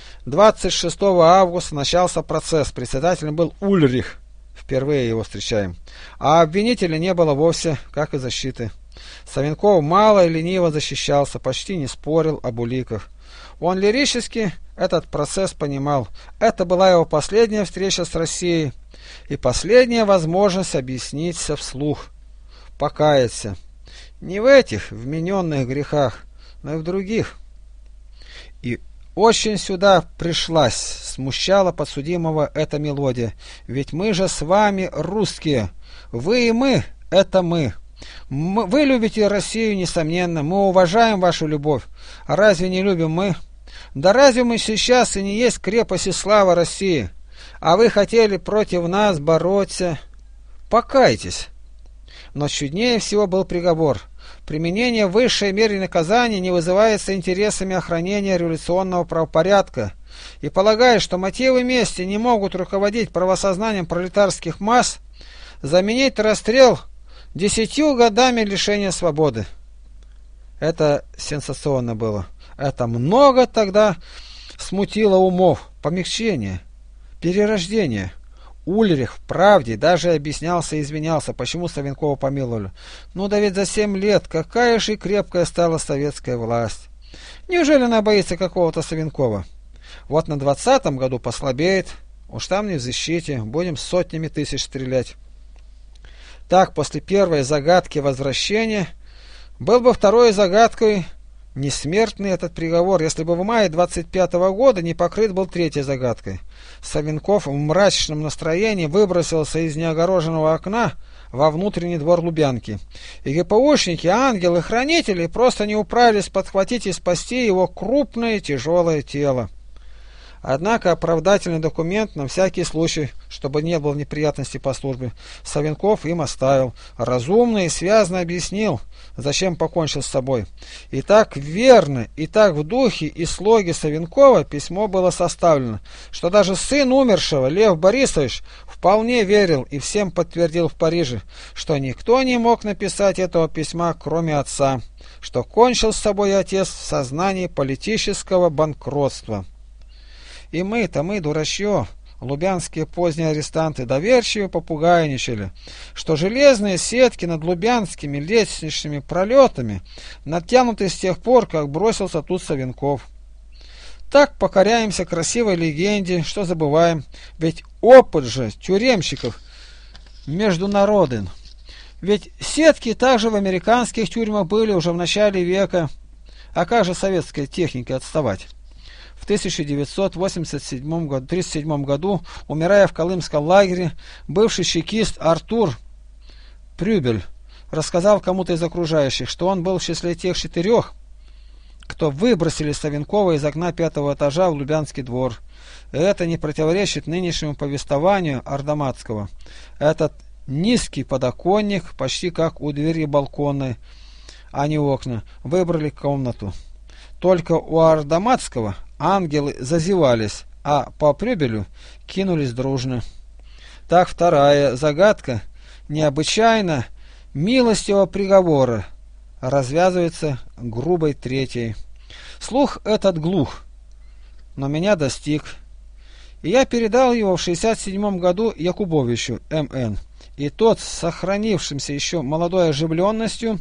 26 августа начался процесс. Председателем был Ульрих. Впервые его встречаем. А обвинителя не было вовсе, как и защиты. Савенков мало и лениво защищался, почти не спорил об уликах. Он лирически этот процесс понимал. Это была его последняя встреча с Россией и последняя возможность объясниться вслух. Покаяться. Не в этих вмененных грехах, но и в других. И очень сюда пришлась, смущала подсудимого эта мелодия. Ведь мы же с вами русские. Вы и мы — это мы. Вы любите Россию, несомненно. Мы уважаем вашу любовь. А разве не любим мы? Да разве мы сейчас и не есть крепость и слава России? А вы хотели против нас бороться? Покайтесь. Но чуднее всего был приговор. Применение высшей меры наказания не вызывается интересами охранения революционного правопорядка. И полагая, что мотивы мести не могут руководить правосознанием пролетарских масс, заменить расстрел 10 годами лишения свободы. Это сенсационно было. Это много тогда смутило умов. Помягчение, перерождение. Ульрих в правде даже объяснялся и извинялся, почему Савенкова помиловали. Ну да ведь за 7 лет какая же и крепкая стала советская власть. Неужели она боится какого-то Савенкова? Вот на 20-м году послабеет, уж там не в защите, будем сотнями тысяч стрелять. Так, после первой загадки возвращения, был бы второй загадкой несмертный этот приговор, если бы в мае 25-го года не покрыт был третьей загадкой. Савенков в мрачном настроении выбросился из неогороженного окна во внутренний двор Лубянки. И ГПУшники, ангелы-хранители просто не управились подхватить и спасти его крупное тяжелое тело. Однако оправдательный документ на всякий случай, чтобы не было неприятностей по службе, Савенков им оставил. Разумно и связно объяснил, зачем покончил с собой. И так верно, и так в духе и слоге Савенкова письмо было составлено, что даже сын умершего, Лев Борисович, вполне верил и всем подтвердил в Париже, что никто не мог написать этого письма, кроме отца, что кончил с собой отец в сознании политического банкротства. И мы, дурачье, лубянские поздние арестанты, доверчиво попугайничали, что железные сетки над лубянскими лестничными пролетами натянуты с тех пор, как бросился тут Савенков. Так покоряемся красивой легенде, что забываем, ведь опыт же тюремщиков международен. Ведь сетки также в американских тюрьмах были уже в начале века, а как же советской технике отставать? В 1937 году, умирая в Колымском лагере, бывший чекист Артур Прюбель рассказал кому-то из окружающих, что он был в числе тех 4, кто выбросили Савенкова из окна 5-го этажа в Лубянский двор. И это не противоречит нынешнему повествованию Ардаматского. Этот низкий подоконник, почти как у двери балконной, а не окна, выбрали комнату. Только у Ардаматского ангелы зазевались, а по Прюбелю кинулись дружно. Так вторая загадка необычайно милостивого приговора развязывается грубой третьей. Слух этот глух, но меня достиг, и я передал его в 1967 году Якубовичу М.Н. И тот, с сохранившимся еще молодой оживленностью,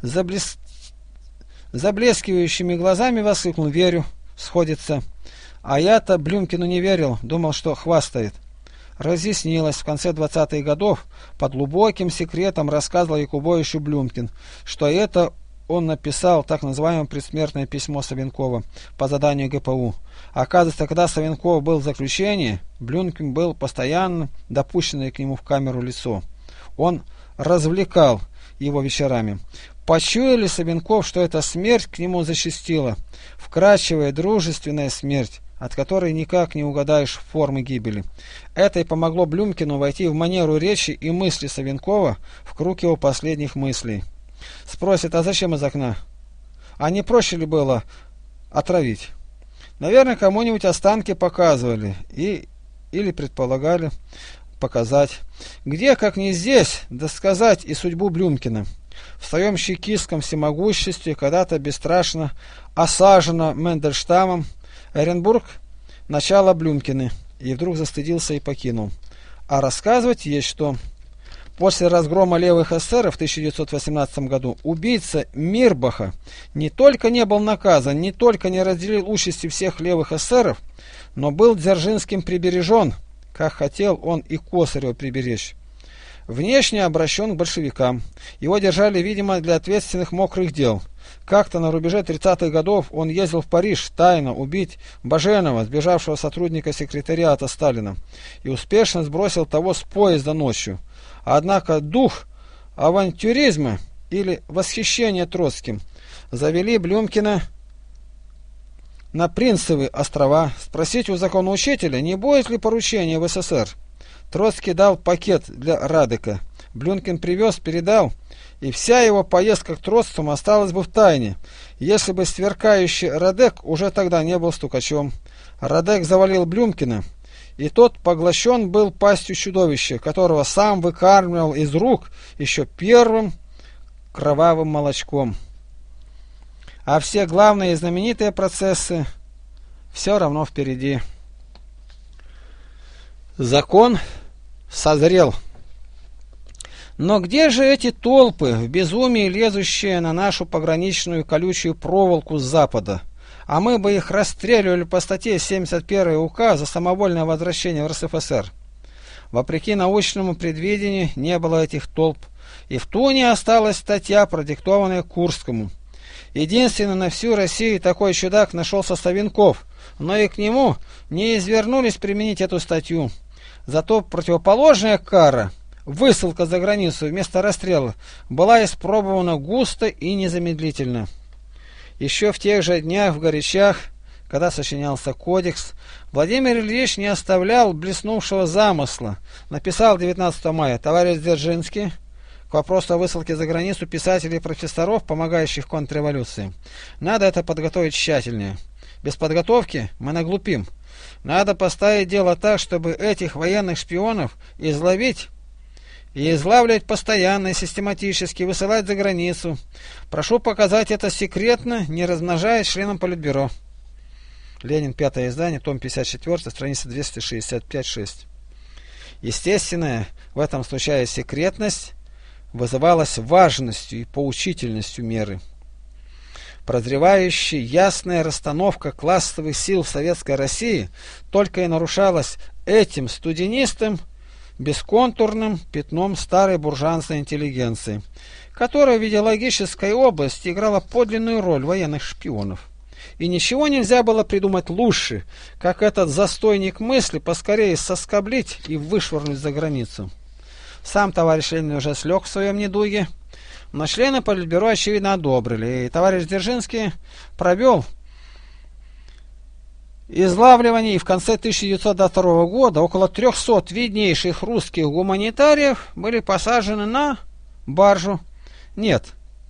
заблескивающими глазами воскликнул: «Верю, сходится». А я-то Блюмкину не верил, думал, что хвастает. Разъяснилось, в конце 20-х годов под глубоким секретом рассказывал Якубовичу Блюмкин, что это он написал так называемое предсмертное письмо Савенкова по заданию ГПУ. Оказывается, когда Савенков был в заключении, Блюмкин был постоянно допущенное к нему в камеру лицо. Он развлекал его вечерами. Почуял ли Савенков, что эта смерть к нему зачастила, вкрадчивая дружественная смерть, от которой никак не угадаешь формы гибели. Это и помогло Блюмкину войти в манеру речи и мысли Савенкова в круг его последних мыслей. Спросят, а зачем из окна? А не проще ли было отравить? Наверное, кому-нибудь останки показывали или предполагали показать. Где, как не здесь, досказать и судьбу Блюмкина. В своем чекистском всемогуществе, когда-то бесстрашно осажено Мендельштамом, Эренбург начало Блюмкины, и вдруг застыдился и покинул. А рассказывать есть что. После разгрома левых эсеров в 1918 году убийца Мирбаха не только не был наказан, не только не разделил участи всех левых эсеров, но был Дзержинским прибережен, как хотел он и Косарева приберечь. Внешне обращен к большевикам. Его держали, видимо, для ответственных мокрых дел. Как-то на рубеже 30-х годов он ездил в Париж тайно убить Баженова, сбежавшего сотрудника секретариата Сталина, и успешно сбросил того с поезда ночью. Однако дух авантюризма или восхищения Троцким завели Блюмкина на Принцевы острова спросить у законоучителя, не будет ли поручения в СССР. Троцкий дал пакет для Радека. Блюмкин привез, передал, и вся его поездка к Троцкому осталась бы в тайне, если бы сверкающий Радек уже тогда не был стукачом. Радек завалил Блюмкина, и тот поглощен был пастью чудовища, которого сам выкармливал из рук еще первым кровавым молочком. А все главные и знаменитые процессы все равно впереди. Закон созрел. Но где же эти толпы, в безумии лезущие на нашу пограничную колючую проволоку с запада? А мы бы их расстреливали по статье 71 УК за самовольное возвращение в РСФСР. Вопреки научному предвидению не было этих толп, и в Туне осталась статья, продиктованная Курскому. Единственный на всю Россию такой чудак нашелся Савенков, но и к нему не извернулись применить эту статью. Зато противоположная кара, высылка за границу вместо расстрела, была испробована густо и незамедлительно. Еще в тех же днях в горячах, когда сочинялся кодекс, Владимир Ильич не оставлял блеснувшего замысла. Написал 19 мая: товарищ Дзержинский, к вопросу о высылке за границу писателей и профессоров, помогающих контрреволюции, надо это подготовить тщательнее. Без подготовки мы наглупим. Надо поставить дело так, чтобы этих военных шпионов изловить и излавливать постоянно и систематически, высылать за границу. Прошу показать это секретно, не размножаясь членом Политбюро. Ленин, 5 издание, том 54, страница 265-6. Естественная в этом случае секретность вызывалась важностью и поучительностью меры. Прозревающая ясная расстановка классовых сил в Советской России только и нарушалась этим студенистым, бесконтурным пятном старой буржуазной интеллигенции, которая в идеологической области играла подлинную роль военных шпионов. И ничего нельзя было придумать лучше, как этот застойник мысли поскорее соскоблить и вышвырнуть за границу. Сам товарищ Ленин уже слег в своем недуге, но члены Политбюро, очевидно, одобрили, и товарищ Дзержинский провел излавливание, и в конце 1922 года около 300 виднейших русских гуманитариев были посажены на баржу, нет,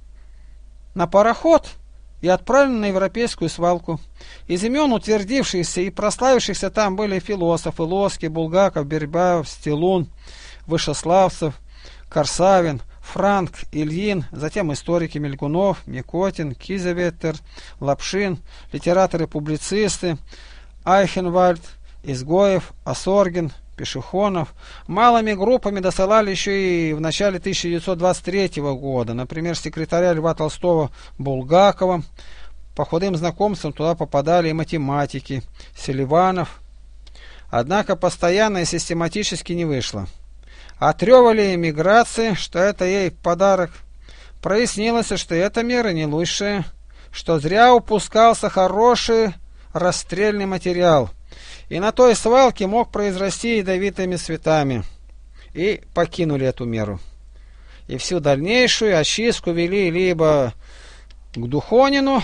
на пароход и отправлены на европейскую свалку. Из имен утвердившихся и прославившихся там были философы Лоский, Булгаков, Бербаев, Стилун, Вышеславцев, Корсавин, Франк, Ильин, затем историки Мельгунов, Микотин, Кизеветер, Лапшин, литераторы-публицисты, Айхенвальд, Изгоев, Осоргин, Пешехонов. Малыми группами досылали еще и в начале 1923 года, например, секретаря Льва Толстого Булгакова. По худым знакомствам туда попадали и математики, Селиванов. Однако постоянно и систематически не вышло. Отрёвали эмиграции, что это ей подарок. Прояснилось, что эта мера не лучшая, что зря упускался хороший расстрельный материал, и на той свалке мог произрасти ядовитыми цветами. И покинули эту меру. И всю дальнейшую очистку вели либо к Духонину,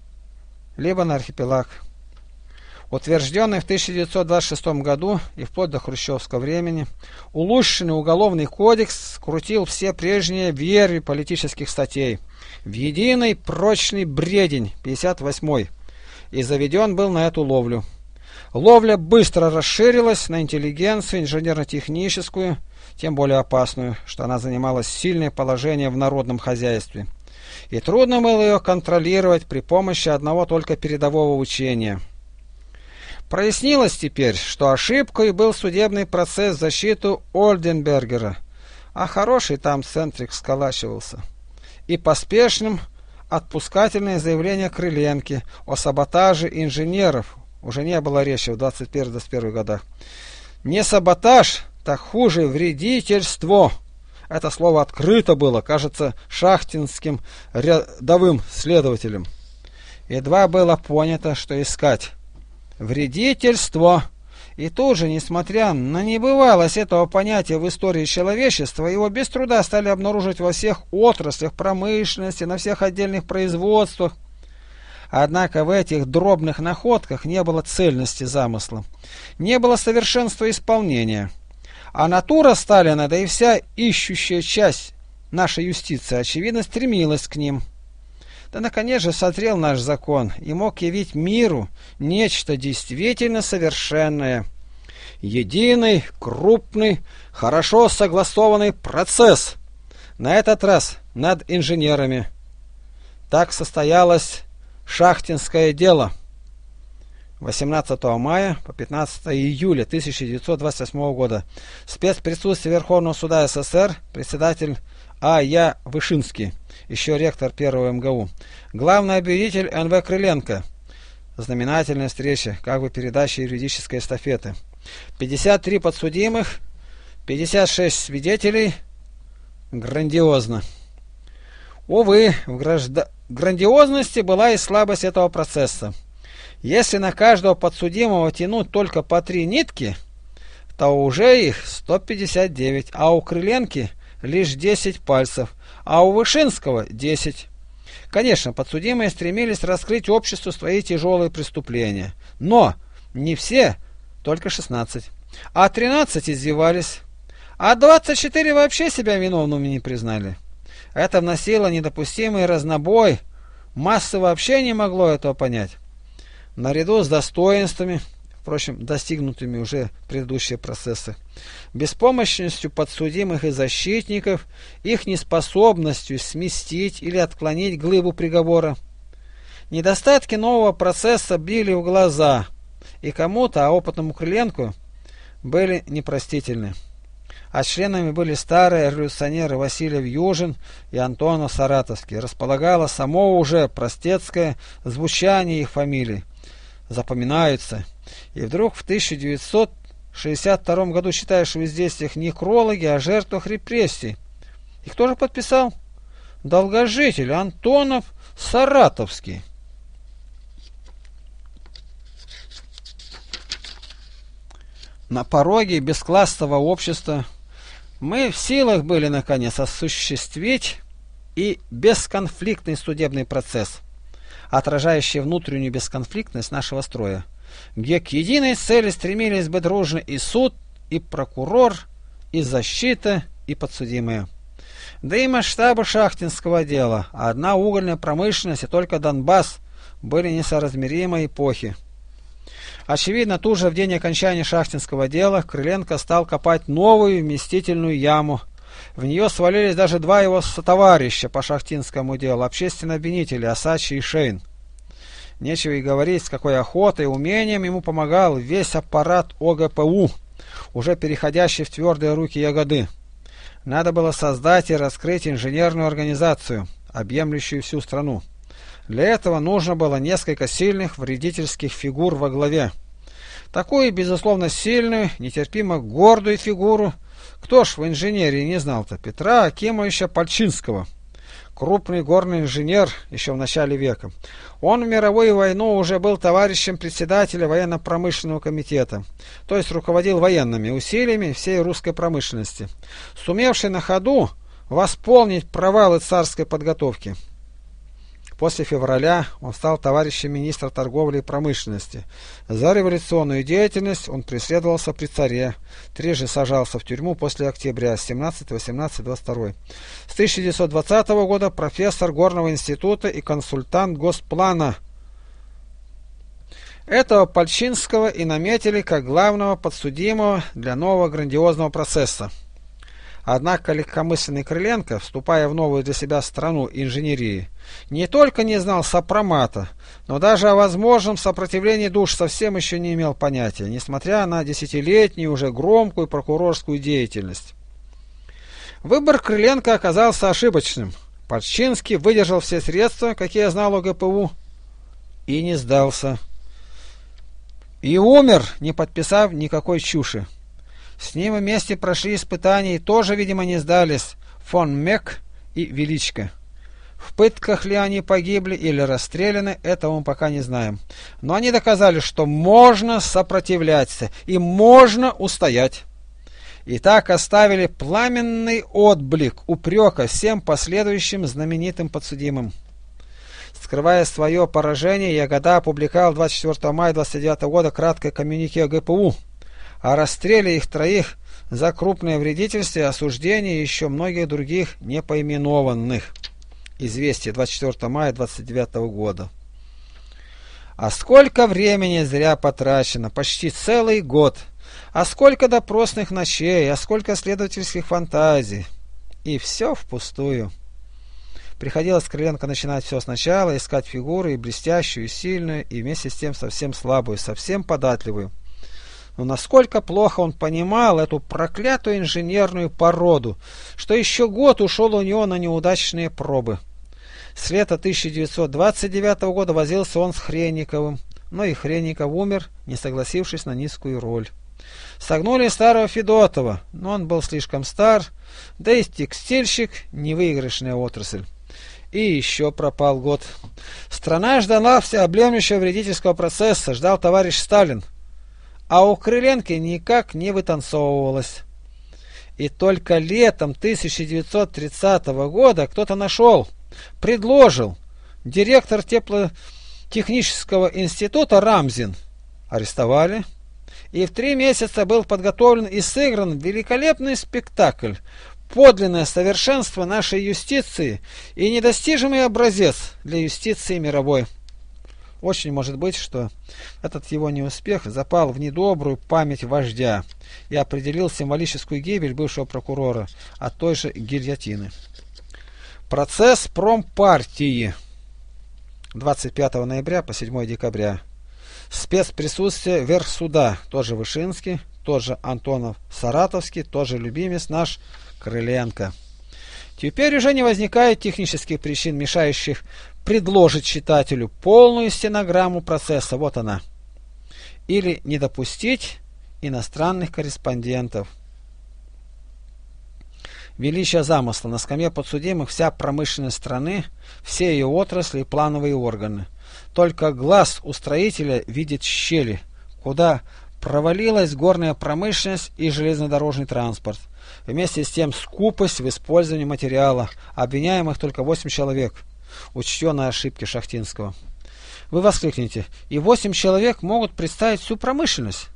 либо на архипелаг. Утвержденный в 1926 году и вплоть до хрущевского времени, улучшенный уголовный кодекс скрутил все прежние верви политических статей в единый прочный бредень 58-й и заведен был на эту ловлю. Ловля быстро расширилась на интеллигенцию, инженерно-техническую, тем более опасную, что она занимала сильное положение в народном хозяйстве. И трудно было ее контролировать при помощи одного только передового учения. Прояснилось теперь, что ошибкой был судебный процесс в защиту Ольденбергера, а хороший там центрик сколачивался, и поспешным отпускательное заявление Крыленки о саботаже инженеров уже не было речи в 21-21 годах. Не саботаж, так хуже вредительство. Это слово открыто было, кажется, шахтинским рядовым следователем. Едва было понято, что искать. Вредительство. И тут же, несмотря на небывалость этого понятия в истории человечества, его без труда стали обнаруживать во всех отраслях промышленности, на всех отдельных производствах. Однако в этих дробных находках не было цельности замысла, не было совершенства исполнения. А натура Сталина, да и вся ищущая часть нашей юстиции, очевидно, стремилась к ним. Да, наконец же, созрел наш закон и мог явить миру нечто действительно совершенное. Единый, крупный, хорошо согласованный процесс. На этот раз над инженерами. Так состоялось шахтинское дело. 18 мая по 15 июля 1928 года. Спецприсутствие Верховного суда СССР, председатель А.Я. Вышинский, еще ректор 1 МГУ. Главный обвинитель Н.В. Крыленко. Знаменательная встреча, как бы передача юридической эстафеты. 53 подсудимых, 56 свидетелей. Грандиозно. Увы, в грандиозности была и слабость этого процесса. Если на каждого подсудимого тянуть только по 3 нитки, то уже их 159, а у Крыленки лишь 10 пальцев, а у Вышинского 10. Конечно, подсудимые стремились раскрыть обществу свои тяжелые преступления, но не все, только 16, а 13 издевались, а 24 вообще себя виновными не признали. Это вносило недопустимый разнобой, масса вообще не могло этого понять. Наряду с достоинствами, впрочем, достигнутыми уже предыдущие процессы, беспомощностью подсудимых и защитников, их неспособностью сместить или отклонить глыбу приговора, недостатки нового процесса били в глаза, и кому-то, а опытному Крыленку, были непростительны. А членами были старые революционеры Васильев Южин и Антонов Саратовский. Располагало само уже простецкое звучание их фамилий. Запоминаются. И вдруг в 1962 году читаешь в известиях некрологи о жертвах репрессий. И кто же подписал? Долгожитель Антонов Саратовский. На пороге бесклассового общества мы в силах были, наконец, осуществить и бесконфликтный судебный процесс, отражающий внутреннюю бесконфликтность нашего строя, где к единой цели стремились бы дружно и суд, и прокурор, и защита, и подсудимые. Да и масштабы шахтинского дела, одна угольная промышленность и только Донбасс были несоразмеримой эпохи. Очевидно, тут же в день окончания шахтинского дела Крыленко стал копать новую вместительную яму. В нее свалились даже два его сотоварища по шахтинскому делу, общественные обвинители Осадчий и Шейн. Нечего и говорить, с какой охотой и умением ему помогал весь аппарат ОГПУ, уже переходящий в твердые руки Ягоды. Надо было создать и раскрыть инженерную организацию, объемлющую всю страну. Для этого нужно было несколько сильных вредительских фигур во главе. Такую, безусловно, сильную, нетерпимо гордую фигуру кто ж в инженерии не знал-то? Петра Акимовича Пальчинского. Крупный горный инженер еще в начале века. Он в мировую войну уже был товарищем председателя военно-промышленного комитета, то есть руководил военными усилиями всей русской промышленности, сумевший на ходу восполнить провалы царской подготовки. После февраля он стал товарищем министра торговли и промышленности. За революционную деятельность он преследовался при царе, трижды сажался в тюрьму после октября 17, 18, 22. С 1920 года профессор Горного института и консультант Госплана. Этого Пальчинского и наметили как главного подсудимого для нового грандиозного процесса. Однако легкомысленный Крыленко, вступая в новую для себя страну инженерии, не только не знал сопромата, но даже о возможном сопротивлении душ совсем еще не имел понятия, несмотря на десятилетнюю уже громкую прокурорскую деятельность. Выбор Крыленко оказался ошибочным. Пальчинский выдержал все средства, какие знал ОГПУ, и не сдался. И умер, не подписав никакой чуши. С ним вместе прошли испытания и тоже, видимо, не сдались фон Мек и Величко. В пытках ли они погибли или расстреляны, этого мы пока не знаем. Но они доказали, что можно сопротивляться и можно устоять. И так оставили пламенный отблик упрека всем последующим знаменитым подсудимым. Скрывая свое поражение, Ягода опубликовал 24 мая 29 года краткое коммюнике ГПУ о расстреле их троих за крупное вредительство и осуждение еще многих других непоименованных. Известие 24 мая 29 года. А сколько времени зря потрачено, почти целый год. А сколько допросных ночей, а сколько следовательских фантазий. И все впустую. Приходилось Крыленко начинать все сначала, искать фигуру и блестящую, и сильную, и вместе с тем совсем слабую, совсем податливую. Но насколько плохо он понимал эту проклятую инженерную породу, что еще год ушел у него на неудачные пробы. С лета 1929 года возился он с Хренниковым, но и Хренников умер, не согласившись на низкую роль. Согнули старого Федотова, но он был слишком стар, да и текстильщик – невыигрышная отрасль. И еще пропал год. Страна ждала всеобъемлющего вредительского процесса, ждал товарищ Сталин. А у Крыленки никак не вытанцовывалось. И только летом 1930 года кто-то нашел, предложил, директор теплотехнического института Рамзин. Арестовали. И в 3 месяца был подготовлен и сыгран великолепный спектакль, подлинное совершенство нашей юстиции и недостижимый образец для юстиции мировой. Очень может быть, что этот его неуспех запал в недобрую память вождя и определил символическую гибель бывшего прокурора от той же гильотины. Процесс промпартии 25 ноября по 7 декабря. Спецприсутствие верхсуда, тоже Вышинский, тоже Антонов Саратовский, тоже любимец наш Крыленко. Теперь уже не возникает технических причин, мешающих предложить читателю полную стенограмму процесса. Вот она. Или не допустить иностранных корреспондентов. Величие замысла. На скамье подсудимых вся промышленность страны, все ее отрасли и плановые органы. Только глаз у строителя видит щели, куда Провалилась горная промышленность и железнодорожный транспорт. Вместе с тем скупость в использовании материала. Обвиняемых только 8 человек. Учтенные ошибки Шахтинского. Вы воскликнете: и 8 человек могут представить всю промышленность?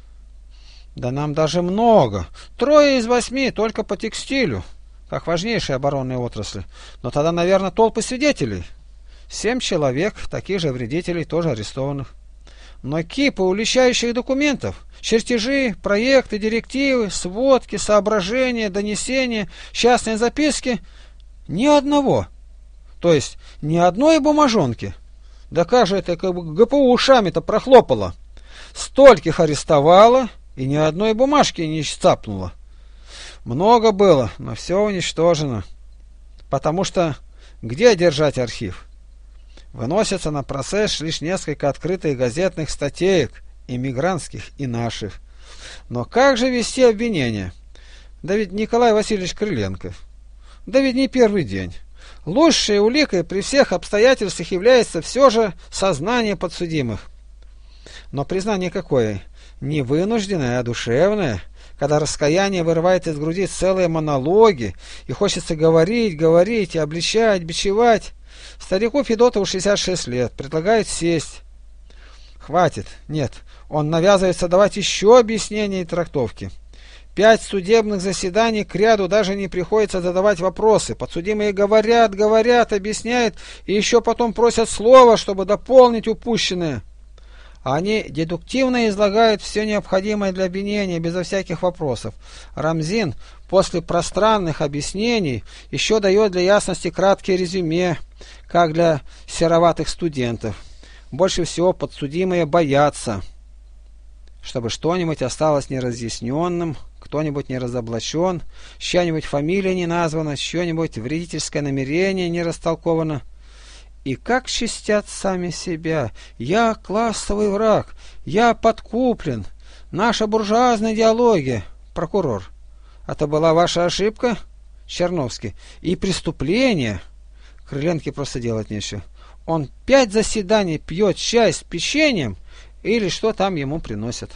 Да нам даже много. 3 из 8 только по текстилю, как важнейшей оборонной отрасли. Но тогда, наверное, толпы свидетелей. 7 человек, таких же вредителей, тоже арестованных. Но кипы уличающих документов, чертежи, проекты, директивы, сводки, соображения, донесения, частные записки — ни одного. То есть ни одной бумажонки. Да как же это ГПУ ушами-то прохлопало? Стольких арестовало и ни одной бумажки не цапнуло. Много было, но все уничтожено. Потому что где держать архив? Выносятся на процесс лишь несколько открытых газетных статеек, иммигрантских и наших. Но как же вести обвинения? Да ведь Николай Васильевич Крыленко. Да ведь не первый день. Лучшей уликой при всех обстоятельствах является все же сознание подсудимых. Но признание какое? Не вынужденное, а душевное, когда раскаяние вырывает из груди целые монологи, и хочется говорить, говорить, и обличать, бичевать. Старику Федотову 66 лет, предлагают сесть. Хватит, нет, он навязывается давать еще объяснения и трактовки. 5 судебных заседаний кряду даже не приходится задавать вопросы. Подсудимые говорят, говорят, объясняют, и еще потом просят слова, чтобы дополнить упущенное. Они дедуктивно излагают все необходимое для обвинения, безо всяких вопросов. Рамзин после пространных объяснений еще дает для ясности краткие резюме, как для сероватых студентов. Больше всего подсудимые боятся, чтобы что-нибудь осталось неразъясненным, кто-нибудь не разоблачен, чья-нибудь фамилия не названа, чье-нибудь вредительское намерение не растолковано. И как чистят сами себя: я классовый враг, я подкуплен, наша буржуазная идеология. Прокурор: это была ваша ошибка? Черновский: и преступление. Крыленке просто делать нечего. Он 5 заседаний пьет чай с печеньем или что там ему приносят.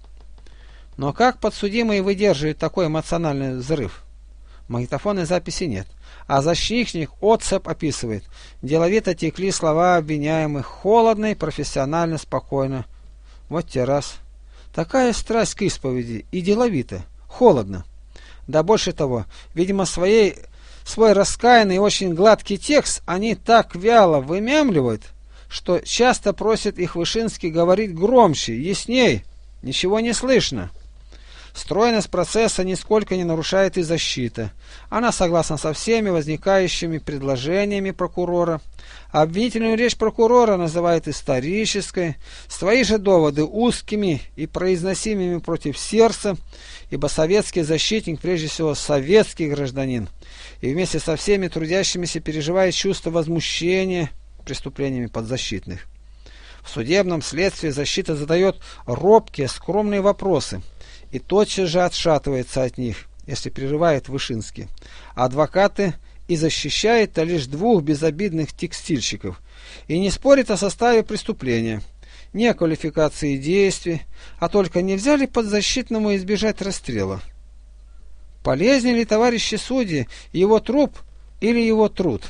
Но как подсудимые выдерживают такой эмоциональный взрыв? Магнитофонной записи нет. А защитник Оцеп описывает: деловито текли слова обвиняемых, холодно и профессионально, спокойно. Вот те раз. Такая страсть к исповеди, и деловито, холодно. Да больше того, видимо, свой раскаянный и очень гладкий текст они так вяло вымямливают, что часто просит их Вышинский говорить громче, ясней, ничего не слышно. Стройность процесса нисколько не нарушает и защита. Она согласна со всеми возникающими предложениями прокурора. Обвинительную речь прокурора называет исторической, свои же доводы узкими и произносимыми против сердца, ибо советский защитник прежде всего советский гражданин, и вместе со всеми трудящимися переживает чувство возмущения преступлениями подзащитных. В судебном следствии защита задает робкие, скромные вопросы и тотчас же отшатывается от них, если прерывает Вышинский. Адвокаты и защищает-то лишь 2 безобидных текстильщиков и не спорит о составе преступления, не о квалификации действий, а только нельзя ли подзащитному избежать расстрела. Полезнее ли, товарищи судьи, его труп или его труд?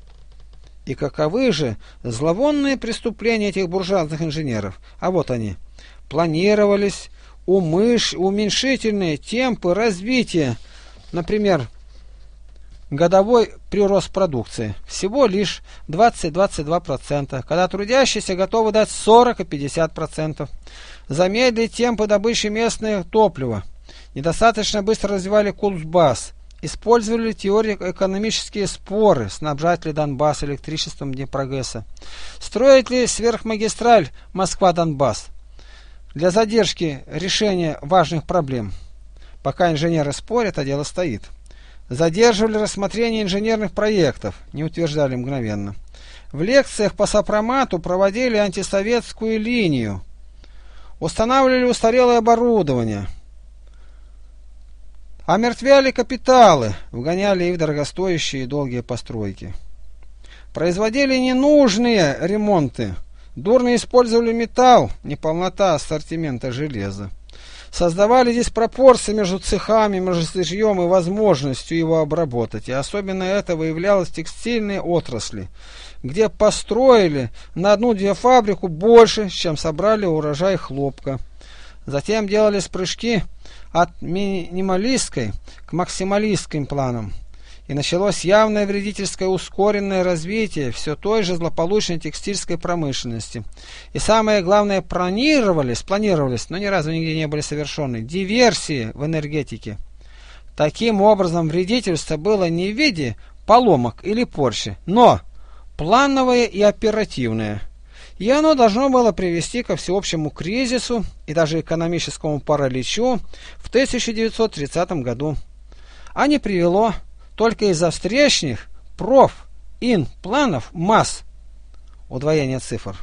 И каковы же зловонные преступления этих буржуазных инженеров? А вот они. Планировались уменьшительные темпы развития, например, годовой прирост продукции всего лишь 20-22%, когда трудящиеся готовы дать 40 и 50%. Замедлить темпы добычи местного топлива. Недостаточно быстро развивали Кузбасс. Использовали теорико-экономические споры, снабжать ли Донбасс электричеством Днепрогэса. Строить ли сверхмагистраль Москва-Донбасс для задержки решения важных проблем. Пока инженеры спорят, а дело стоит. Задерживали рассмотрение инженерных проектов, не утверждали мгновенно. В лекциях по сопромату проводили антисоветскую линию. Устанавливали устарелое оборудование. Омертвяли капиталы, вгоняли их в дорогостоящие и долгие постройки. Производили ненужные ремонты, Дурно использовали металл, неполнота ассортимента железа. Создавали диспропорции между цехами, между сырьем и возможностью его обработать. И особенно это выявлялось в текстильной отрасли, где построили на одну-две фабрику больше, чем собрали урожай хлопка. Затем делались прыжки от минималистской к максималистским планам. И началось явное вредительское ускоренное развитие все той же злополучной текстильской промышленности. И самое главное, планировались, но ни разу нигде не были совершены, диверсии в энергетике. Таким образом, вредительство было не в виде поломок или порчи, но плановое и оперативное. И оно должно было привести ко всеобщему кризису и даже экономическому параличу в 1930 году. А не привело только из-за встречных планов масс. Удвоение цифр.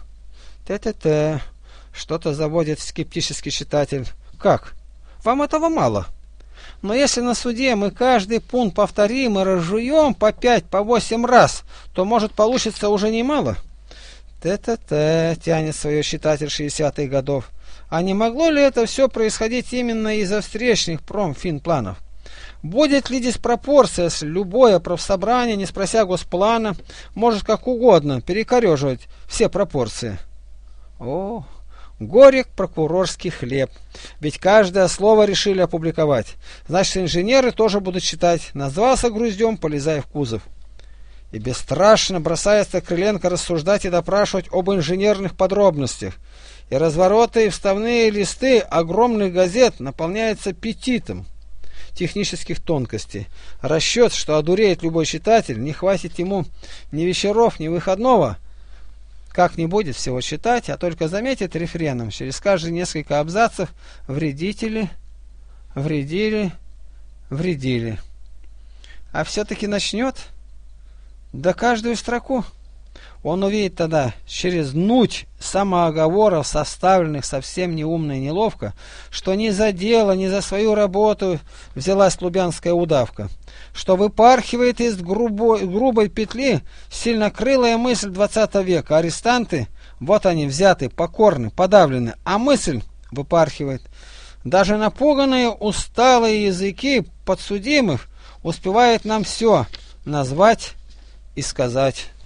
Что-то заводит скептический читатель. Как? Вам этого мало? Но если на суде мы каждый пункт повторим и разжуем по 5, по 8 раз, то может получится уже немало. Тянет свое читатель 60-х годов. А не могло ли это все происходить именно из-за встречных промфинпланов? Будет ли диспропорция, если любое профсобрание, не спрося госплана, может как угодно перекореживать все пропорции? О, горек прокурорский хлеб. Ведь каждое слово решили опубликовать. Значит, инженеры тоже будут читать. Назвался груздем, полезай в кузов. И бесстрашно бросается Крыленко рассуждать и допрашивать об инженерных подробностях. И развороты и вставные листы огромных газет наполняются аппетитом технических тонкостей. Расчет, что одуреет любой читатель, не хватит ему ни вечеров, ни выходного. Как не будет всего читать, а только заметит рефреном через каждые несколько абзацев вредители. А все-таки начнет, да каждую строку. Он увидит тогда через нуть самооговоров, составленных совсем неумно и неловко, что ни за дело, ни за свою работу взялась лубянская удавка, что выпархивает из грубой петли сильнокрылая мысль 20 века. Арестанты, вот они взяты, покорны, подавлены, а мысль выпархивает. Даже напуганные усталые языки подсудимых успевают нам все назвать и сказать.